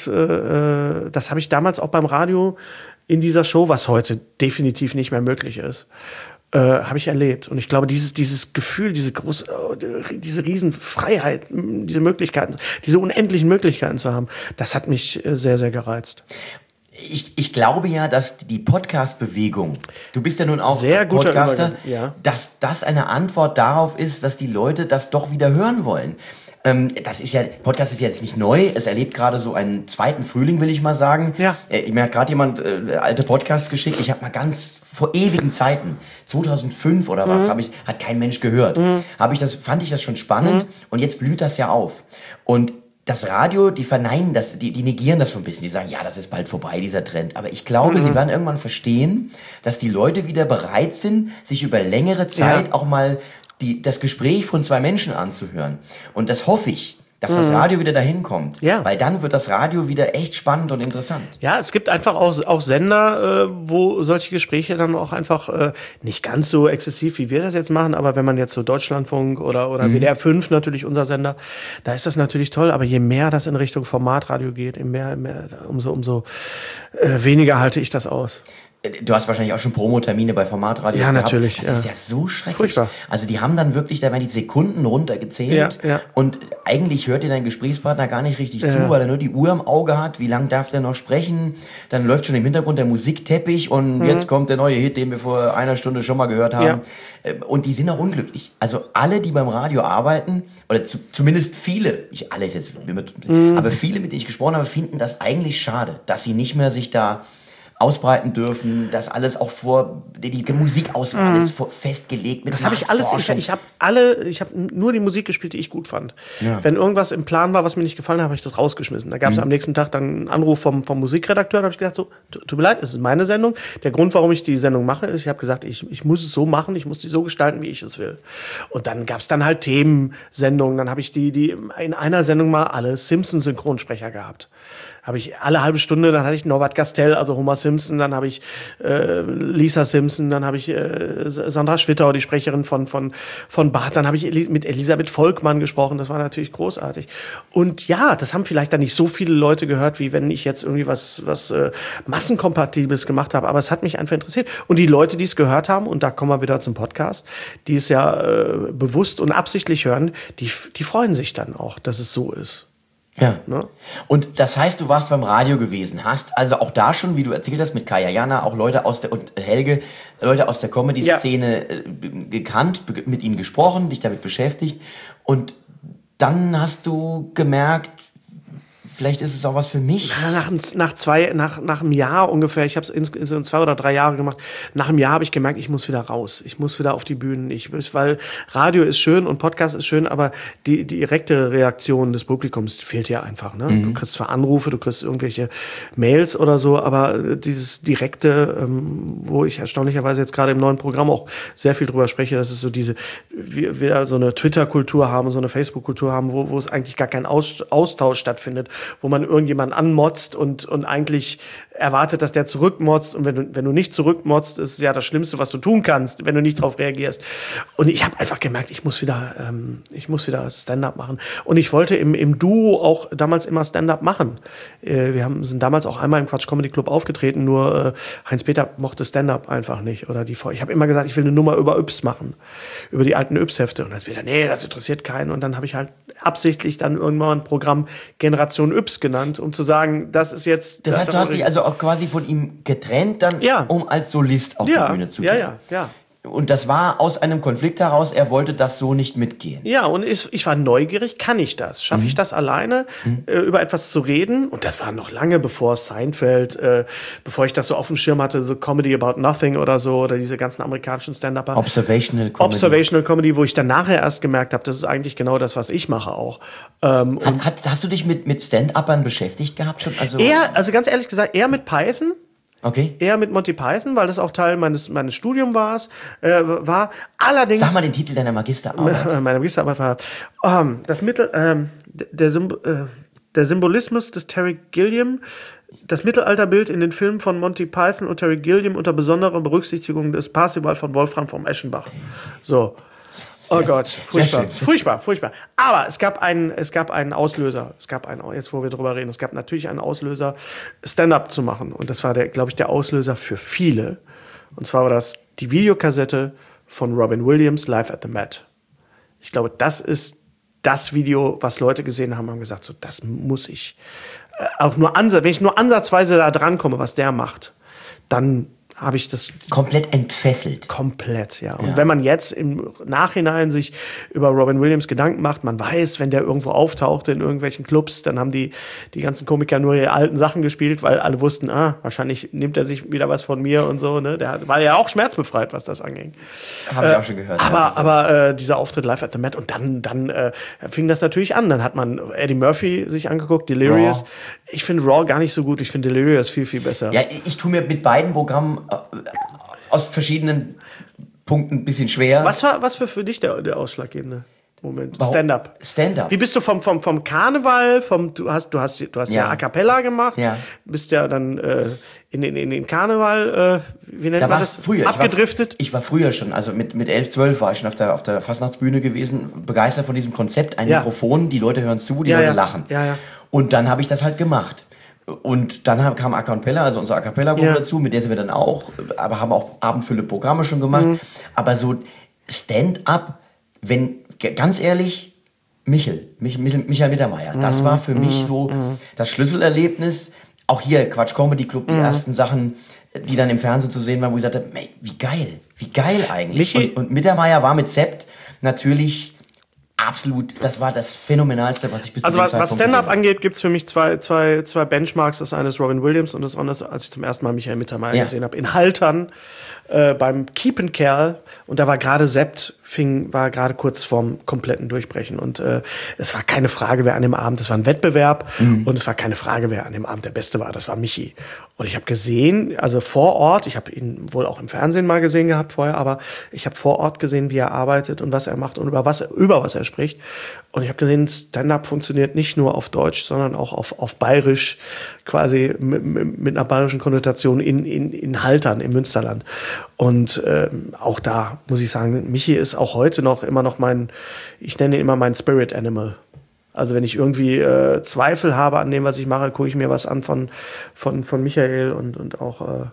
habe ich damals auch beim Radio in dieser Show, was heute definitiv nicht mehr möglich ist, habe ich erlebt. Und ich glaube, dieses Gefühl, diese Riesenfreiheit, diese Möglichkeiten, diese unendlichen Möglichkeiten zu haben, das hat mich sehr, sehr gereizt. Ich glaube ja, dass die Podcast-Bewegung, du bist ja nun auch sehr Podcaster, dass das eine Antwort darauf ist, dass die Leute das doch wieder hören wollen. Podcast ist jetzt nicht neu, es erlebt gerade so einen zweiten Frühling, will ich mal sagen. Ja. Mir hat gerade jemand alte Podcasts geschickt, ich habe mal ganz vor ewigen Zeiten, 2005 oder was, hat kein Mensch gehört. Fand ich das schon spannend und jetzt blüht das ja auf. Und das Radio, die verneinen das, die negieren das so ein bisschen, die sagen, ja, das ist bald vorbei, dieser Trend. Aber ich glaube, sie werden irgendwann verstehen, dass die Leute wieder bereit sind, sich über längere Zeit auch mal das Gespräch von 2 Menschen anzuhören. Und das hoffe ich, dass das Radio wieder dahin kommt. Ja. Weil dann wird das Radio wieder echt spannend und interessant. Ja, es gibt einfach auch Sender, wo solche Gespräche dann auch einfach nicht ganz so exzessiv, wie wir das jetzt machen, aber wenn man jetzt so Deutschlandfunk oder WDR 5 natürlich, unser Sender, da ist das natürlich toll, aber je mehr das in Richtung Formatradio geht, umso weniger halte ich das aus. Du hast wahrscheinlich auch schon Promotermine bei Formatradios gehabt. Natürlich. Das ist ja so schrecklich. Furchtbar. Also die haben dann wirklich, da werden die Sekunden runtergezählt und eigentlich hört dir dein Gesprächspartner gar nicht richtig zu, weil er nur die Uhr im Auge hat, wie lange darf der noch sprechen, dann läuft schon im Hintergrund der Musikteppich und jetzt kommt der neue Hit, den wir vor einer Stunde schon mal gehört haben. Und die sind auch unglücklich. Also alle, die beim Radio arbeiten, oder zumindest viele, nicht alle ist jetzt, aber viele, mit denen ich gesprochen habe, finden das eigentlich schade, dass sie nicht mehr sich da ausbreiten dürfen, dass alles auch die Musikauswahl ist festgelegt. Das habe ich alles, ich habe nur die Musik gespielt, die ich gut fand. Ja. Wenn irgendwas im Plan war, was mir nicht gefallen hat, habe ich das rausgeschmissen. Da gab es am nächsten Tag dann einen Anruf vom Musikredakteur, da habe ich gesagt, so, tut mir leid, es ist meine Sendung. Der Grund, warum ich die Sendung mache, ist, ich habe gesagt, ich muss es so machen, ich muss die so gestalten, wie ich es will. Und dann gab es dann halt Themensendungen, dann habe ich die in einer Sendung mal alle Simpsons-Synchronsprecher gehabt. Habe ich alle halbe Stunde, dann hatte ich Norbert Gastel, also Homer Simpson, dann habe ich Lisa Simpson, dann habe ich Sandra Schwittau, die Sprecherin von Bart, dann habe ich mit Elisabeth Volkmann gesprochen, das war natürlich großartig. Und ja, das haben vielleicht dann nicht so viele Leute gehört, wie wenn ich jetzt irgendwie was Massenkompatibles gemacht habe, aber es hat mich einfach interessiert. Und die Leute, die es gehört haben, und da kommen wir wieder zum Podcast, die es ja bewusst und absichtlich hören, die freuen sich dann auch, dass es so ist. Ja. Ne? Und das heißt, du warst beim Radio gewesen, hast also auch da schon, wie du erzählt hast, mit Kaya Jana auch Leute und Helge, Leute aus der Comedy-Szene gekannt, mit ihnen gesprochen, dich damit beschäftigt und dann hast du gemerkt, vielleicht ist es auch was für mich. Nach einem Jahr ungefähr, ich habe es insgesamt 2 oder 3 Jahre gemacht, nach einem Jahr habe ich gemerkt, ich muss wieder raus. Ich muss wieder auf die Bühnen. Weil Radio ist schön und Podcast ist schön, aber die direkte Reaktion des Publikums fehlt ja einfach. Ne? Du kriegst zwar Anrufe, du kriegst irgendwelche Mails oder so, aber dieses direkte, wo ich erstaunlicherweise jetzt gerade im neuen Programm auch sehr viel drüber spreche, dass es so wir so eine Twitter-Kultur haben, so eine Facebook-Kultur haben, wo es eigentlich gar kein Austausch stattfindet, wo man irgendjemanden anmotzt und eigentlich erwartet, dass der zurückmotzt. Und wenn du nicht zurückmotzt, ist es ja das Schlimmste, was du tun kannst, wenn du nicht darauf reagierst. Und ich habe einfach gemerkt, ich muss wieder Stand-up machen. Und ich wollte im Duo auch damals immer Stand-up machen. Sind damals auch einmal im Quatsch Comedy Club aufgetreten, nur Heinz-Peter mochte Stand-up einfach nicht. Ich habe immer gesagt, ich will eine Nummer über Yps machen, über die alten Yps-Hefte. Und Heinz-Peter, nee, das interessiert keinen. Und dann habe ich halt absichtlich dann irgendwann ein Programm Generation Yps genannt, um zu sagen, das ist jetzt... Das heißt, du hast dich also auch quasi von ihm getrennt, dann, um als Solist auf die Bühne zu gehen. Ja. Und das war aus einem Konflikt heraus, er wollte das so nicht mitgehen. Ja, und ich war neugierig, kann ich das? Schaffe ich das alleine, über etwas zu reden? Und das war noch lange bevor Seinfeld, bevor ich das so auf dem Schirm hatte, so Comedy About Nothing oder so, oder diese ganzen amerikanischen Stand-Upper. Observational Comedy, wo ich dann nachher erst gemerkt habe, das ist eigentlich genau das, was ich mache auch. Hast du dich mit Stand-Uppern beschäftigt gehabt schon? Also ganz ehrlich gesagt, eher mit Python. Okay. Eher mit Monty Python, weil das auch Teil meines Studiums war. Allerdings. Sag mal den Titel deiner Magisterarbeit. Meine Magisterarbeit war das Mittel, der Symbolismus des Terry Gilliam, das Mittelalterbild in den Filmen von Monty Python und Terry Gilliam unter besonderer Berücksichtigung des Parzival von Wolfram von Eschenbach. So. Oh Gott, furchtbar. Aber es gab einen Auslöser. Jetzt wo wir drüber reden, es gab natürlich einen Auslöser, Stand-up zu machen. Und das war glaube ich, der Auslöser für viele. Und zwar war das die Videokassette von Robin Williams, Live at the Met. Ich glaube, das ist das Video, was Leute gesehen haben gesagt, so, das muss ich. Wenn ich nur ansatzweise da dran komme, was der macht, dann habe ich das komplett entfesselt. Komplett, ja. Und wenn man jetzt im Nachhinein sich über Robin Williams Gedanken macht, man weiß, wenn der irgendwo auftauchte in irgendwelchen Clubs, dann haben die ganzen Komiker nur ihre alten Sachen gespielt, weil alle wussten, wahrscheinlich nimmt er sich wieder was von mir und so. Ne? Der war ja auch schmerzbefreit, was das anging. Habe ich auch schon gehört. Aber dieser Auftritt Live at the Met und dann fing das natürlich an. Dann hat man Eddie Murphy sich angeguckt, Delirious. Raw. Ich finde Raw gar nicht so gut. Ich finde Delirious viel, viel besser. Ja, ich tue mir mit beiden Programmen aus verschiedenen Punkten ein bisschen schwer. Was war für dich der ausschlaggebende Moment? Stand-up. Stand-up. Wie bist du vom Karneval, du hast ja A Cappella gemacht, bist ja dann in den Karneval, wie nennt man das? Früher. Abgedriftet? Ich war früher schon, also mit 11, 12 war ich schon auf der Fastnachtsbühne gewesen, begeistert von diesem Konzept, ein Mikrofon, die Leute hören zu, die Leute lachen. Ja. Und dann habe ich das halt gemacht. Und dann kam A Cappella, also unsere A Cappella-Gruppe dazu, mit der sind wir dann auch, aber haben auch abendfüllende Programme schon gemacht. Aber so Stand-up, ganz ehrlich, Michael Mittermeier, das war für mich so das Schlüsselerlebnis. Auch hier, Quatsch Comedy Club, die ersten Sachen, die dann im Fernsehen zu sehen waren, wo ich sagte, wie geil eigentlich. Und Mittermeier war mit Sept natürlich absolut, das war das Phänomenalste, was ich bis zu dem Zeitpunkt Zeitpunkt was Stand-Up angeht, gibt es für mich zwei Benchmarks. Das eine ist Robin Williams und das andere, als ich zum ersten Mal Michael Mittermeier gesehen habe, in Haltern beim Kiepenkerl. Und da war gerade Sept, war gerade kurz vorm kompletten Durchbrechen. Und es war keine Frage, wer an dem Abend, es war ein Wettbewerb und es war keine Frage, wer an dem Abend der Beste war. Das war Michi. Und ich habe gesehen, also vor Ort, ich habe ihn wohl auch im Fernsehen mal gesehen gehabt vorher, aber ich habe vor Ort gesehen, wie er arbeitet und was er macht und über was er spricht. Und ich habe gesehen, Stand-Up funktioniert nicht nur auf Deutsch, sondern auch auf Bayerisch, quasi mit einer bayerischen Konnotation in Haltern, im Münsterland. Und auch da muss ich sagen, Michi ist auch heute immer noch ich nenne ihn immer mein Spirit Animal. Also wenn ich irgendwie Zweifel habe an dem, was ich mache, gucke ich mir was an von Michael und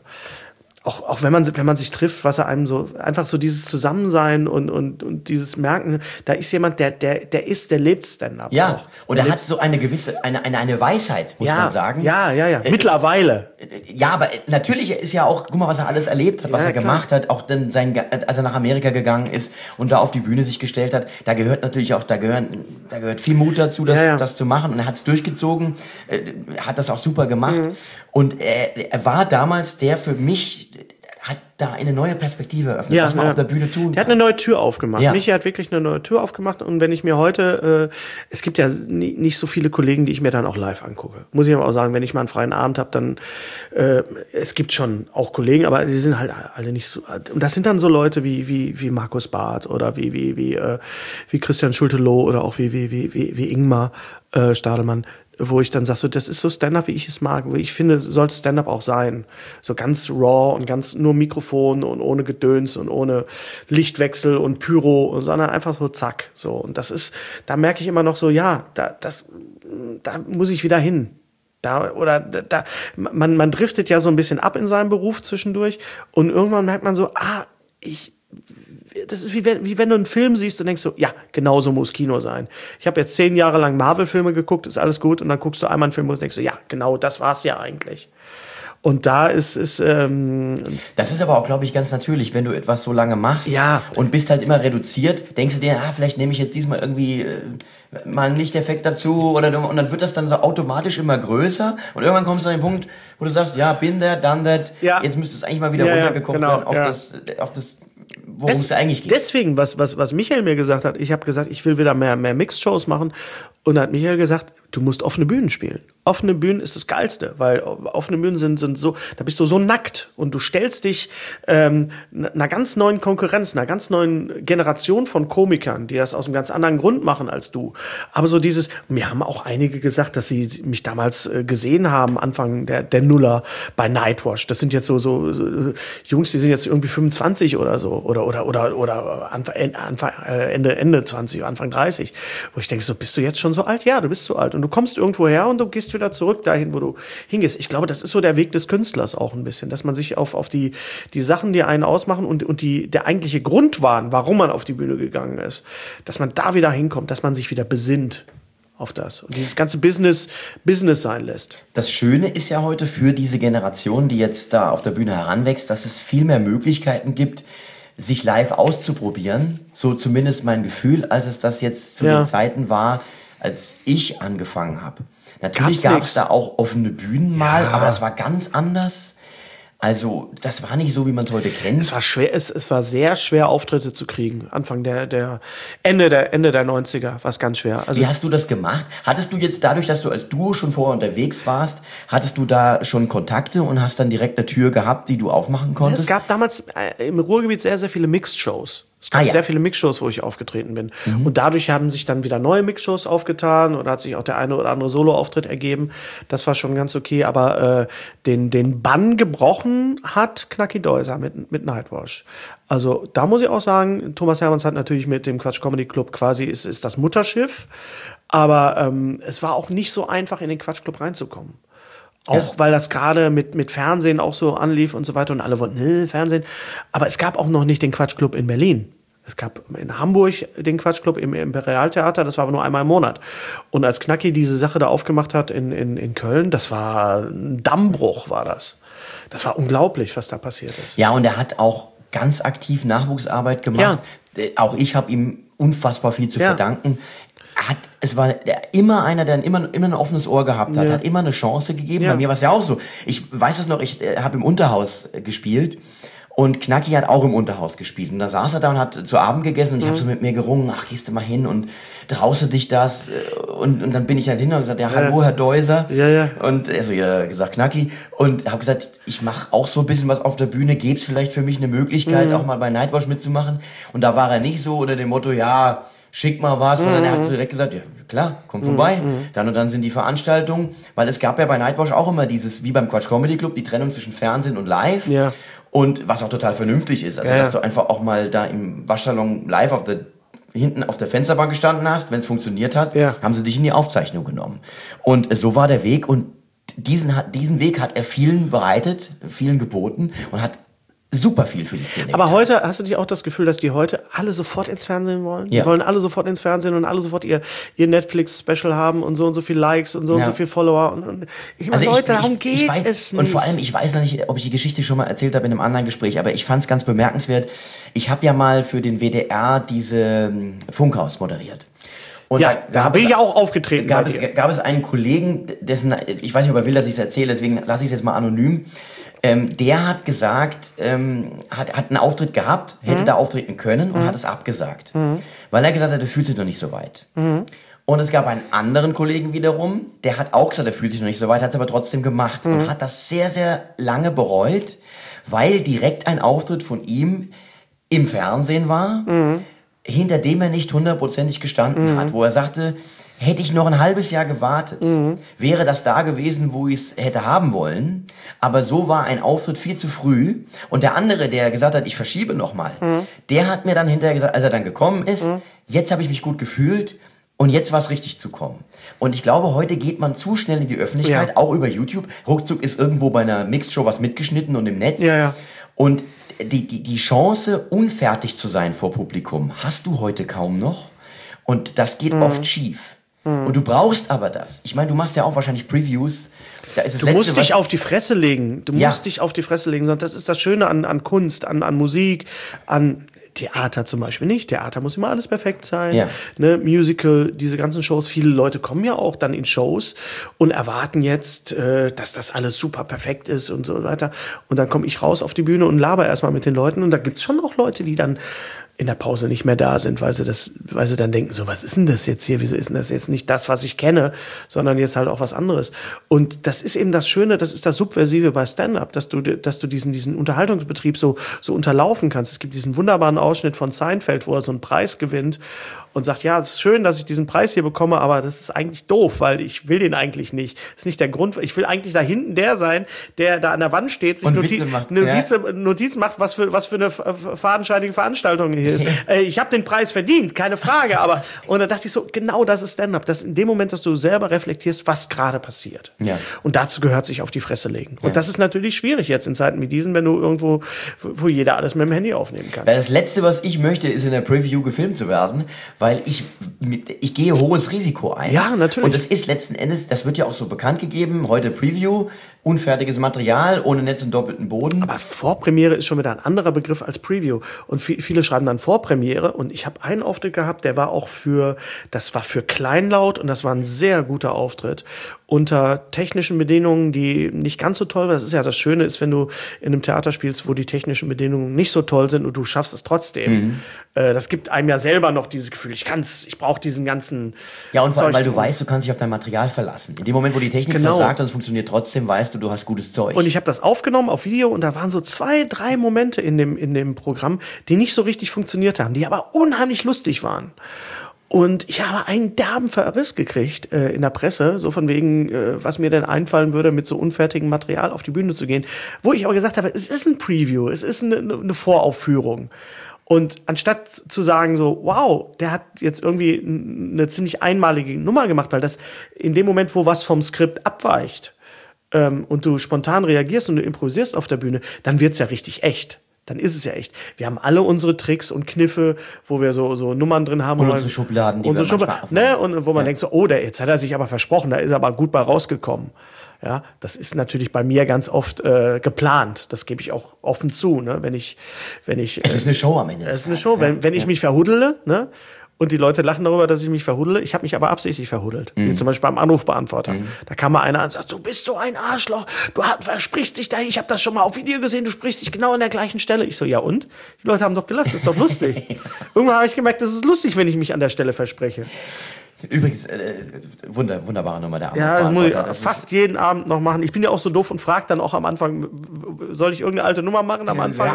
auch wenn man sich trifft, was er einem so, einfach so dieses Zusammensein und dieses Merken, da ist jemand, der lebt Stand-Up. Ja, auch. und er hat so eine gewisse, eine Weisheit, muss man sagen. Ja. Mittlerweile. Ja, aber natürlich ist ja auch, guck mal, was er alles erlebt hat, was er gemacht hat, auch dann als er nach Amerika gegangen ist und da auf die Bühne sich gestellt hat, da gehört natürlich auch, da gehört viel Mut dazu, das zu machen, und er hat es durchgezogen, hat das auch super gemacht. Und er war damals der für mich, hat da eine neue Perspektive eröffnet, was man auf der Bühne tun kann. Der hat eine neue Tür aufgemacht. Ja. Michi hat wirklich eine neue Tür aufgemacht. Und wenn ich mir heute, es gibt ja nicht so viele Kollegen, die ich mir dann auch live angucke. Muss ich aber auch sagen, wenn ich mal einen freien Abend habe, dann, es gibt schon auch Kollegen, aber die sind halt alle nicht so, und das sind dann so Leute wie Markus Barth oder wie Christian Schulte-Loh oder auch wie Ingmar Stadelmann, wo ich dann sage, so, das ist so Stand-Up, wie ich es mag. Wie ich finde, soll Stand-Up auch sein. So ganz raw und ganz nur Mikrofon und ohne Gedöns und ohne Lichtwechsel und Pyro, sondern einfach so zack. So. Und das ist, da merke ich immer noch so, ja, da muss ich wieder hin. Man driftet ja so ein bisschen ab in seinem Beruf zwischendurch und irgendwann merkt man so, das ist wie wenn du einen Film siehst und denkst so, ja, genau so muss Kino sein. Ich habe jetzt 10 Jahre lang Marvel-Filme geguckt, ist alles gut, und dann guckst du einmal einen Film und denkst so, ja, genau, das war's ja eigentlich. Und da ist das ist aber auch, glaube ich, ganz natürlich, wenn du etwas so lange machst und bist halt immer reduziert, denkst du dir, vielleicht nehme ich jetzt diesmal irgendwie mal einen Lichteffekt dazu und dann wird das dann so automatisch immer größer und irgendwann kommst du an den Punkt, wo du sagst, ja, been there, done that, jetzt müsste es eigentlich mal wieder runtergekocht werden auf das worum es eigentlich geht. Deswegen, was Michael mir gesagt hat, ich habe gesagt, ich will wieder mehr Mixed-Shows machen, und da hat Michael gesagt, du musst offene Bühnen spielen. Offene Bühnen ist das Geilste, weil offene Bühnen sind so, da bist du so nackt und du stellst dich einer ganz neuen Konkurrenz, einer ganz neuen Generation von Komikern, die das aus einem ganz anderen Grund machen als du. Aber so mir haben auch einige gesagt, dass sie mich damals gesehen haben, Anfang der Nuller bei Nightwash. Das sind jetzt so Jungs, die sind jetzt irgendwie 25 oder so oder Ende 20, Anfang 30, wo ich denke, so, bist du jetzt schon so alt? Ja, du bist so alt und du kommst irgendwo her und du gehst wieder zurück dahin, wo du hingehst. Ich glaube, das ist so der Weg des Künstlers auch ein bisschen, dass man sich auf die Sachen, die einen ausmachen und der eigentliche Grund waren, warum man auf die Bühne gegangen ist, dass man da wieder hinkommt, dass man sich wieder besinnt auf das und dieses ganze Business sein lässt. Das Schöne ist ja heute für diese Generation, die jetzt da auf der Bühne heranwächst, dass es viel mehr Möglichkeiten gibt, sich live auszuprobieren. So zumindest mein Gefühl, als es das jetzt zu den Zeiten war, als ich angefangen habe. Natürlich gab es da auch offene Bühnen mal, aber das war ganz anders. Also, das war nicht so, wie man es heute kennt. Es war schwer, es war sehr schwer, Auftritte zu kriegen. Anfang Ende der 90er war es ganz schwer. Also, wie hast du das gemacht? Hattest du jetzt dadurch, dass du als Duo schon vorher unterwegs warst, hattest du da schon Kontakte und hast dann direkt eine Tür gehabt, die du aufmachen konntest? Es gab damals im Ruhrgebiet sehr, sehr viele Mixed-Shows. Es gab sehr viele Mixshows, wo ich aufgetreten bin. Und dadurch haben sich dann wieder neue Mixshows aufgetan oder hat sich auch der eine oder andere Solo-Auftritt ergeben. Das war schon ganz okay. Aber den Bann gebrochen hat Knacki Deuser mit Nightwash. Also da muss ich auch sagen, Thomas Hermanns hat natürlich mit dem Quatsch Comedy Club quasi ist das Mutterschiff. Aber es war auch nicht so einfach, in den Quatsch Club reinzukommen. Auch weil das gerade mit Fernsehen auch so anlief und so weiter und alle wollten, Fernsehen. Aber es gab auch noch nicht den Quatschclub in Berlin. Es gab in Hamburg den Quatschclub im Imperialtheater, das war aber nur einmal im Monat. Und als Knacki diese Sache da aufgemacht hat in Köln, das war ein Dammbruch, war das. Das war unglaublich, was da passiert ist. Ja, und er hat auch ganz aktiv Nachwuchsarbeit gemacht. Ja. Auch ich habe ihm unfassbar viel zu verdanken. Es war immer einer, der immer ein offenes Ohr gehabt hat, hat immer eine Chance gegeben. Bei mir war es ja auch so. Ich weiß es noch, ich habe im Unterhaus gespielt und Knacki hat auch im Unterhaus gespielt. Und da saß er da und hat zu Abend gegessen und ich habe so mit mir gerungen, ach, gehst du mal hin und traust du dich das? Und dann bin ich halt hin und gesagt, hallo, Herr Deuser. Und also gesagt, Knacki. Und habe gesagt, ich mache auch so ein bisschen was auf der Bühne, gäbe es vielleicht für mich eine Möglichkeit, auch mal bei Nightwatch mitzumachen. Und da war er nicht so unter dem Motto, ja, schick mal was, sondern er hat so direkt gesagt, ja klar, komm vorbei. Dann und dann sind die Veranstaltungen, weil es gab ja bei Nightwatch auch immer dieses, wie beim Quatsch Comedy Club, die Trennung zwischen Fernsehen und Live. Und was auch total vernünftig ist, also dass du einfach auch mal da im Waschsalon live hinten auf der Fensterbank gestanden hast, wenn es funktioniert hat, haben sie dich in die Aufzeichnung genommen. Und so war der Weg und diesen Weg hat er vielen bereitet, vielen geboten und hat super viel für die Szene. Aber heute, hast du nicht auch das Gefühl, dass die heute alle sofort ins Fernsehen wollen? Die wollen alle sofort ins Fernsehen und alle sofort ihr Netflix-Special haben und so viel Likes und so viel Follower. Und ich meine, Leute, darum geht es nicht. Und vor allem, ich weiß noch nicht, ob ich die Geschichte schon mal erzählt habe in einem anderen Gespräch, aber ich fand es ganz bemerkenswert. Ich habe ja mal für den WDR diese Funkhaus moderiert. Und da bin ich auch aufgetreten. Gab es einen Kollegen, dessen, ich weiß nicht, ob er will, dass ich es erzähle, deswegen lasse ich es jetzt mal anonym. Der hat gesagt, hat einen Auftritt gehabt, hätte da auftreten können und hat es abgesagt. Weil er gesagt hat, er fühlt sich noch nicht so weit. Und es gab einen anderen Kollegen wiederum, der hat auch gesagt, er fühlt sich noch nicht so weit, hat es aber trotzdem gemacht und hat das sehr, sehr lange bereut, weil direkt ein Auftritt von ihm im Fernsehen war, hinter dem er nicht hundertprozentig gestanden hat, wo er sagte, hätte ich noch ein halbes Jahr gewartet, wäre das da gewesen, wo ich es hätte haben wollen. Aber so war ein Auftritt viel zu früh. Und der andere, der gesagt hat, ich verschiebe nochmal, der hat mir dann hinterher gesagt, als er dann gekommen ist, jetzt habe ich mich gut gefühlt und jetzt war es richtig zu kommen. Und ich glaube, heute geht man zu schnell in die Öffentlichkeit, auch über YouTube. Ruckzuck ist irgendwo bei einer Mixed-Show was mitgeschnitten und im Netz. Und die Chance, unfertig zu sein vor Publikum, hast du heute kaum noch. Und das geht oft schief. Und du brauchst aber das. Ich meine, du machst ja auch wahrscheinlich Previews. Da ist du musst dich auf die Fresse legen. Du musst dich auf die Fresse legen. Das ist das Schöne an Kunst, an Musik, an Theater zum Beispiel nicht. Theater muss immer alles perfekt sein. Ne, Musical, diese ganzen Shows. Viele Leute kommen ja auch dann in Shows und erwarten jetzt, dass das alles super perfekt ist und so weiter. Und dann komme ich raus auf die Bühne und laber erstmal mit den Leuten. Und da gibt's schon auch Leute, die dann in der Pause nicht mehr da sind, weil sie dann denken, so, was ist denn das jetzt hier? Wieso ist denn das jetzt nicht das, was ich kenne, sondern jetzt halt auch was anderes? Und das ist eben das Schöne, das ist das Subversive bei Stand-Up, dass du diesen Unterhaltungsbetrieb so unterlaufen kannst. Es gibt diesen wunderbaren Ausschnitt von Seinfeld, wo er so einen Preis gewinnt und sagt, ja, es ist schön, dass ich diesen Preis hier bekomme, aber das ist eigentlich doof, weil ich will den eigentlich nicht. Das ist nicht der Grund. Ich will eigentlich da hinten der sein, der da an der Wand steht, sich Notiz macht, was für eine fadenscheinige Veranstaltung hier ist. Ich habe den Preis verdient, keine Frage, aber und da dachte ich so, genau das ist Stand-Up. Das ist in dem Moment, dass du selber reflektierst, was gerade passiert. Und dazu gehört sich auf die Fresse legen. Und das ist natürlich schwierig jetzt in Zeiten wie diesen, wenn du irgendwo, wo jeder alles mit dem Handy aufnehmen kann. Weil das Letzte, was ich möchte, ist in der Preview gefilmt zu werden, weil ich gehe hohes Risiko ein. Ja, natürlich. Und das ist letzten Endes, das wird ja auch so bekannt gegeben, heute Preview, unfertiges Material, ohne Netz und doppelten Boden. Aber Vorpremiere ist schon wieder ein anderer Begriff als Preview. Und viele schreiben dann Vorpremiere. Und ich habe einen Auftritt gehabt, der war auch das war für Kleinlaut und das war ein sehr guter Auftritt. Unter technischen Bedingungen, die nicht ganz so toll waren. Das ist ja das Schöne ist, wenn du in einem Theater spielst, wo die technischen Bedingungen nicht so toll sind und du schaffst es trotzdem. Das gibt einem ja selber noch dieses Gefühl, ich brauche diesen ganzen Ja, und vor allem, weil du weißt, du kannst dich auf dein Material verlassen. In dem Moment, wo die Technik versagt und es funktioniert trotzdem, weißt du hast gutes Zeug. Und ich habe das aufgenommen auf Video und da waren so 2, 3 Momente in dem Programm, die nicht so richtig funktioniert haben, die aber unheimlich lustig waren. Und ich habe einen derben Verriss gekriegt in der Presse, so von wegen, was mir denn einfallen würde, mit so unfertigem Material auf die Bühne zu gehen. Wo ich aber gesagt habe, es ist ein Preview, es ist eine Voraufführung. Und anstatt zu sagen so, wow, der hat jetzt irgendwie eine ziemlich einmalige Nummer gemacht, weil das in dem Moment, wo was vom Skript abweicht und du spontan reagierst und du improvisierst auf der Bühne, dann wird's ja richtig echt. Dann ist es ja echt. Wir haben alle unsere Tricks und Kniffe, wo wir so Nummern drin haben. Und unsere Schubladen, die wir manchmal aufmachen. Ne? Und wo man denkt so, jetzt hat er sich aber versprochen, da ist er aber gut bei rausgekommen. Ja, das ist natürlich bei mir ganz oft geplant. Das gebe ich auch offen zu. Ne? Wenn ich es ist eine Show am Ende. Es ist eine Show. Wenn ich mich verhuddele, ne? Und die Leute lachen darüber, dass ich mich verhuddle. Ich habe mich aber absichtlich verhuddelt. Wie zum Beispiel beim Anrufbeantworter. Da kam mal einer und sagt, du bist so ein Arschloch. Du versprichst dich da. Ich habe das schon mal auf Video gesehen. Du sprichst dich genau an der gleichen Stelle. Ich so, ja und? Die Leute haben doch gelacht. Das ist doch lustig. Irgendwann habe ich gemerkt, das ist lustig, wenn ich mich an der Stelle verspreche. Übrigens, wunderbare Nummer, der Ja, das muss ich fast jeden Abend noch machen. Ich bin ja auch so doof und frage dann auch am Anfang, soll ich irgendeine alte Nummer machen am Anfang?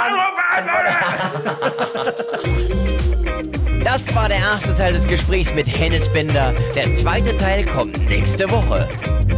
Das war der erste Teil des Gesprächs mit Hennes Bender. Der zweite Teil kommt nächste Woche.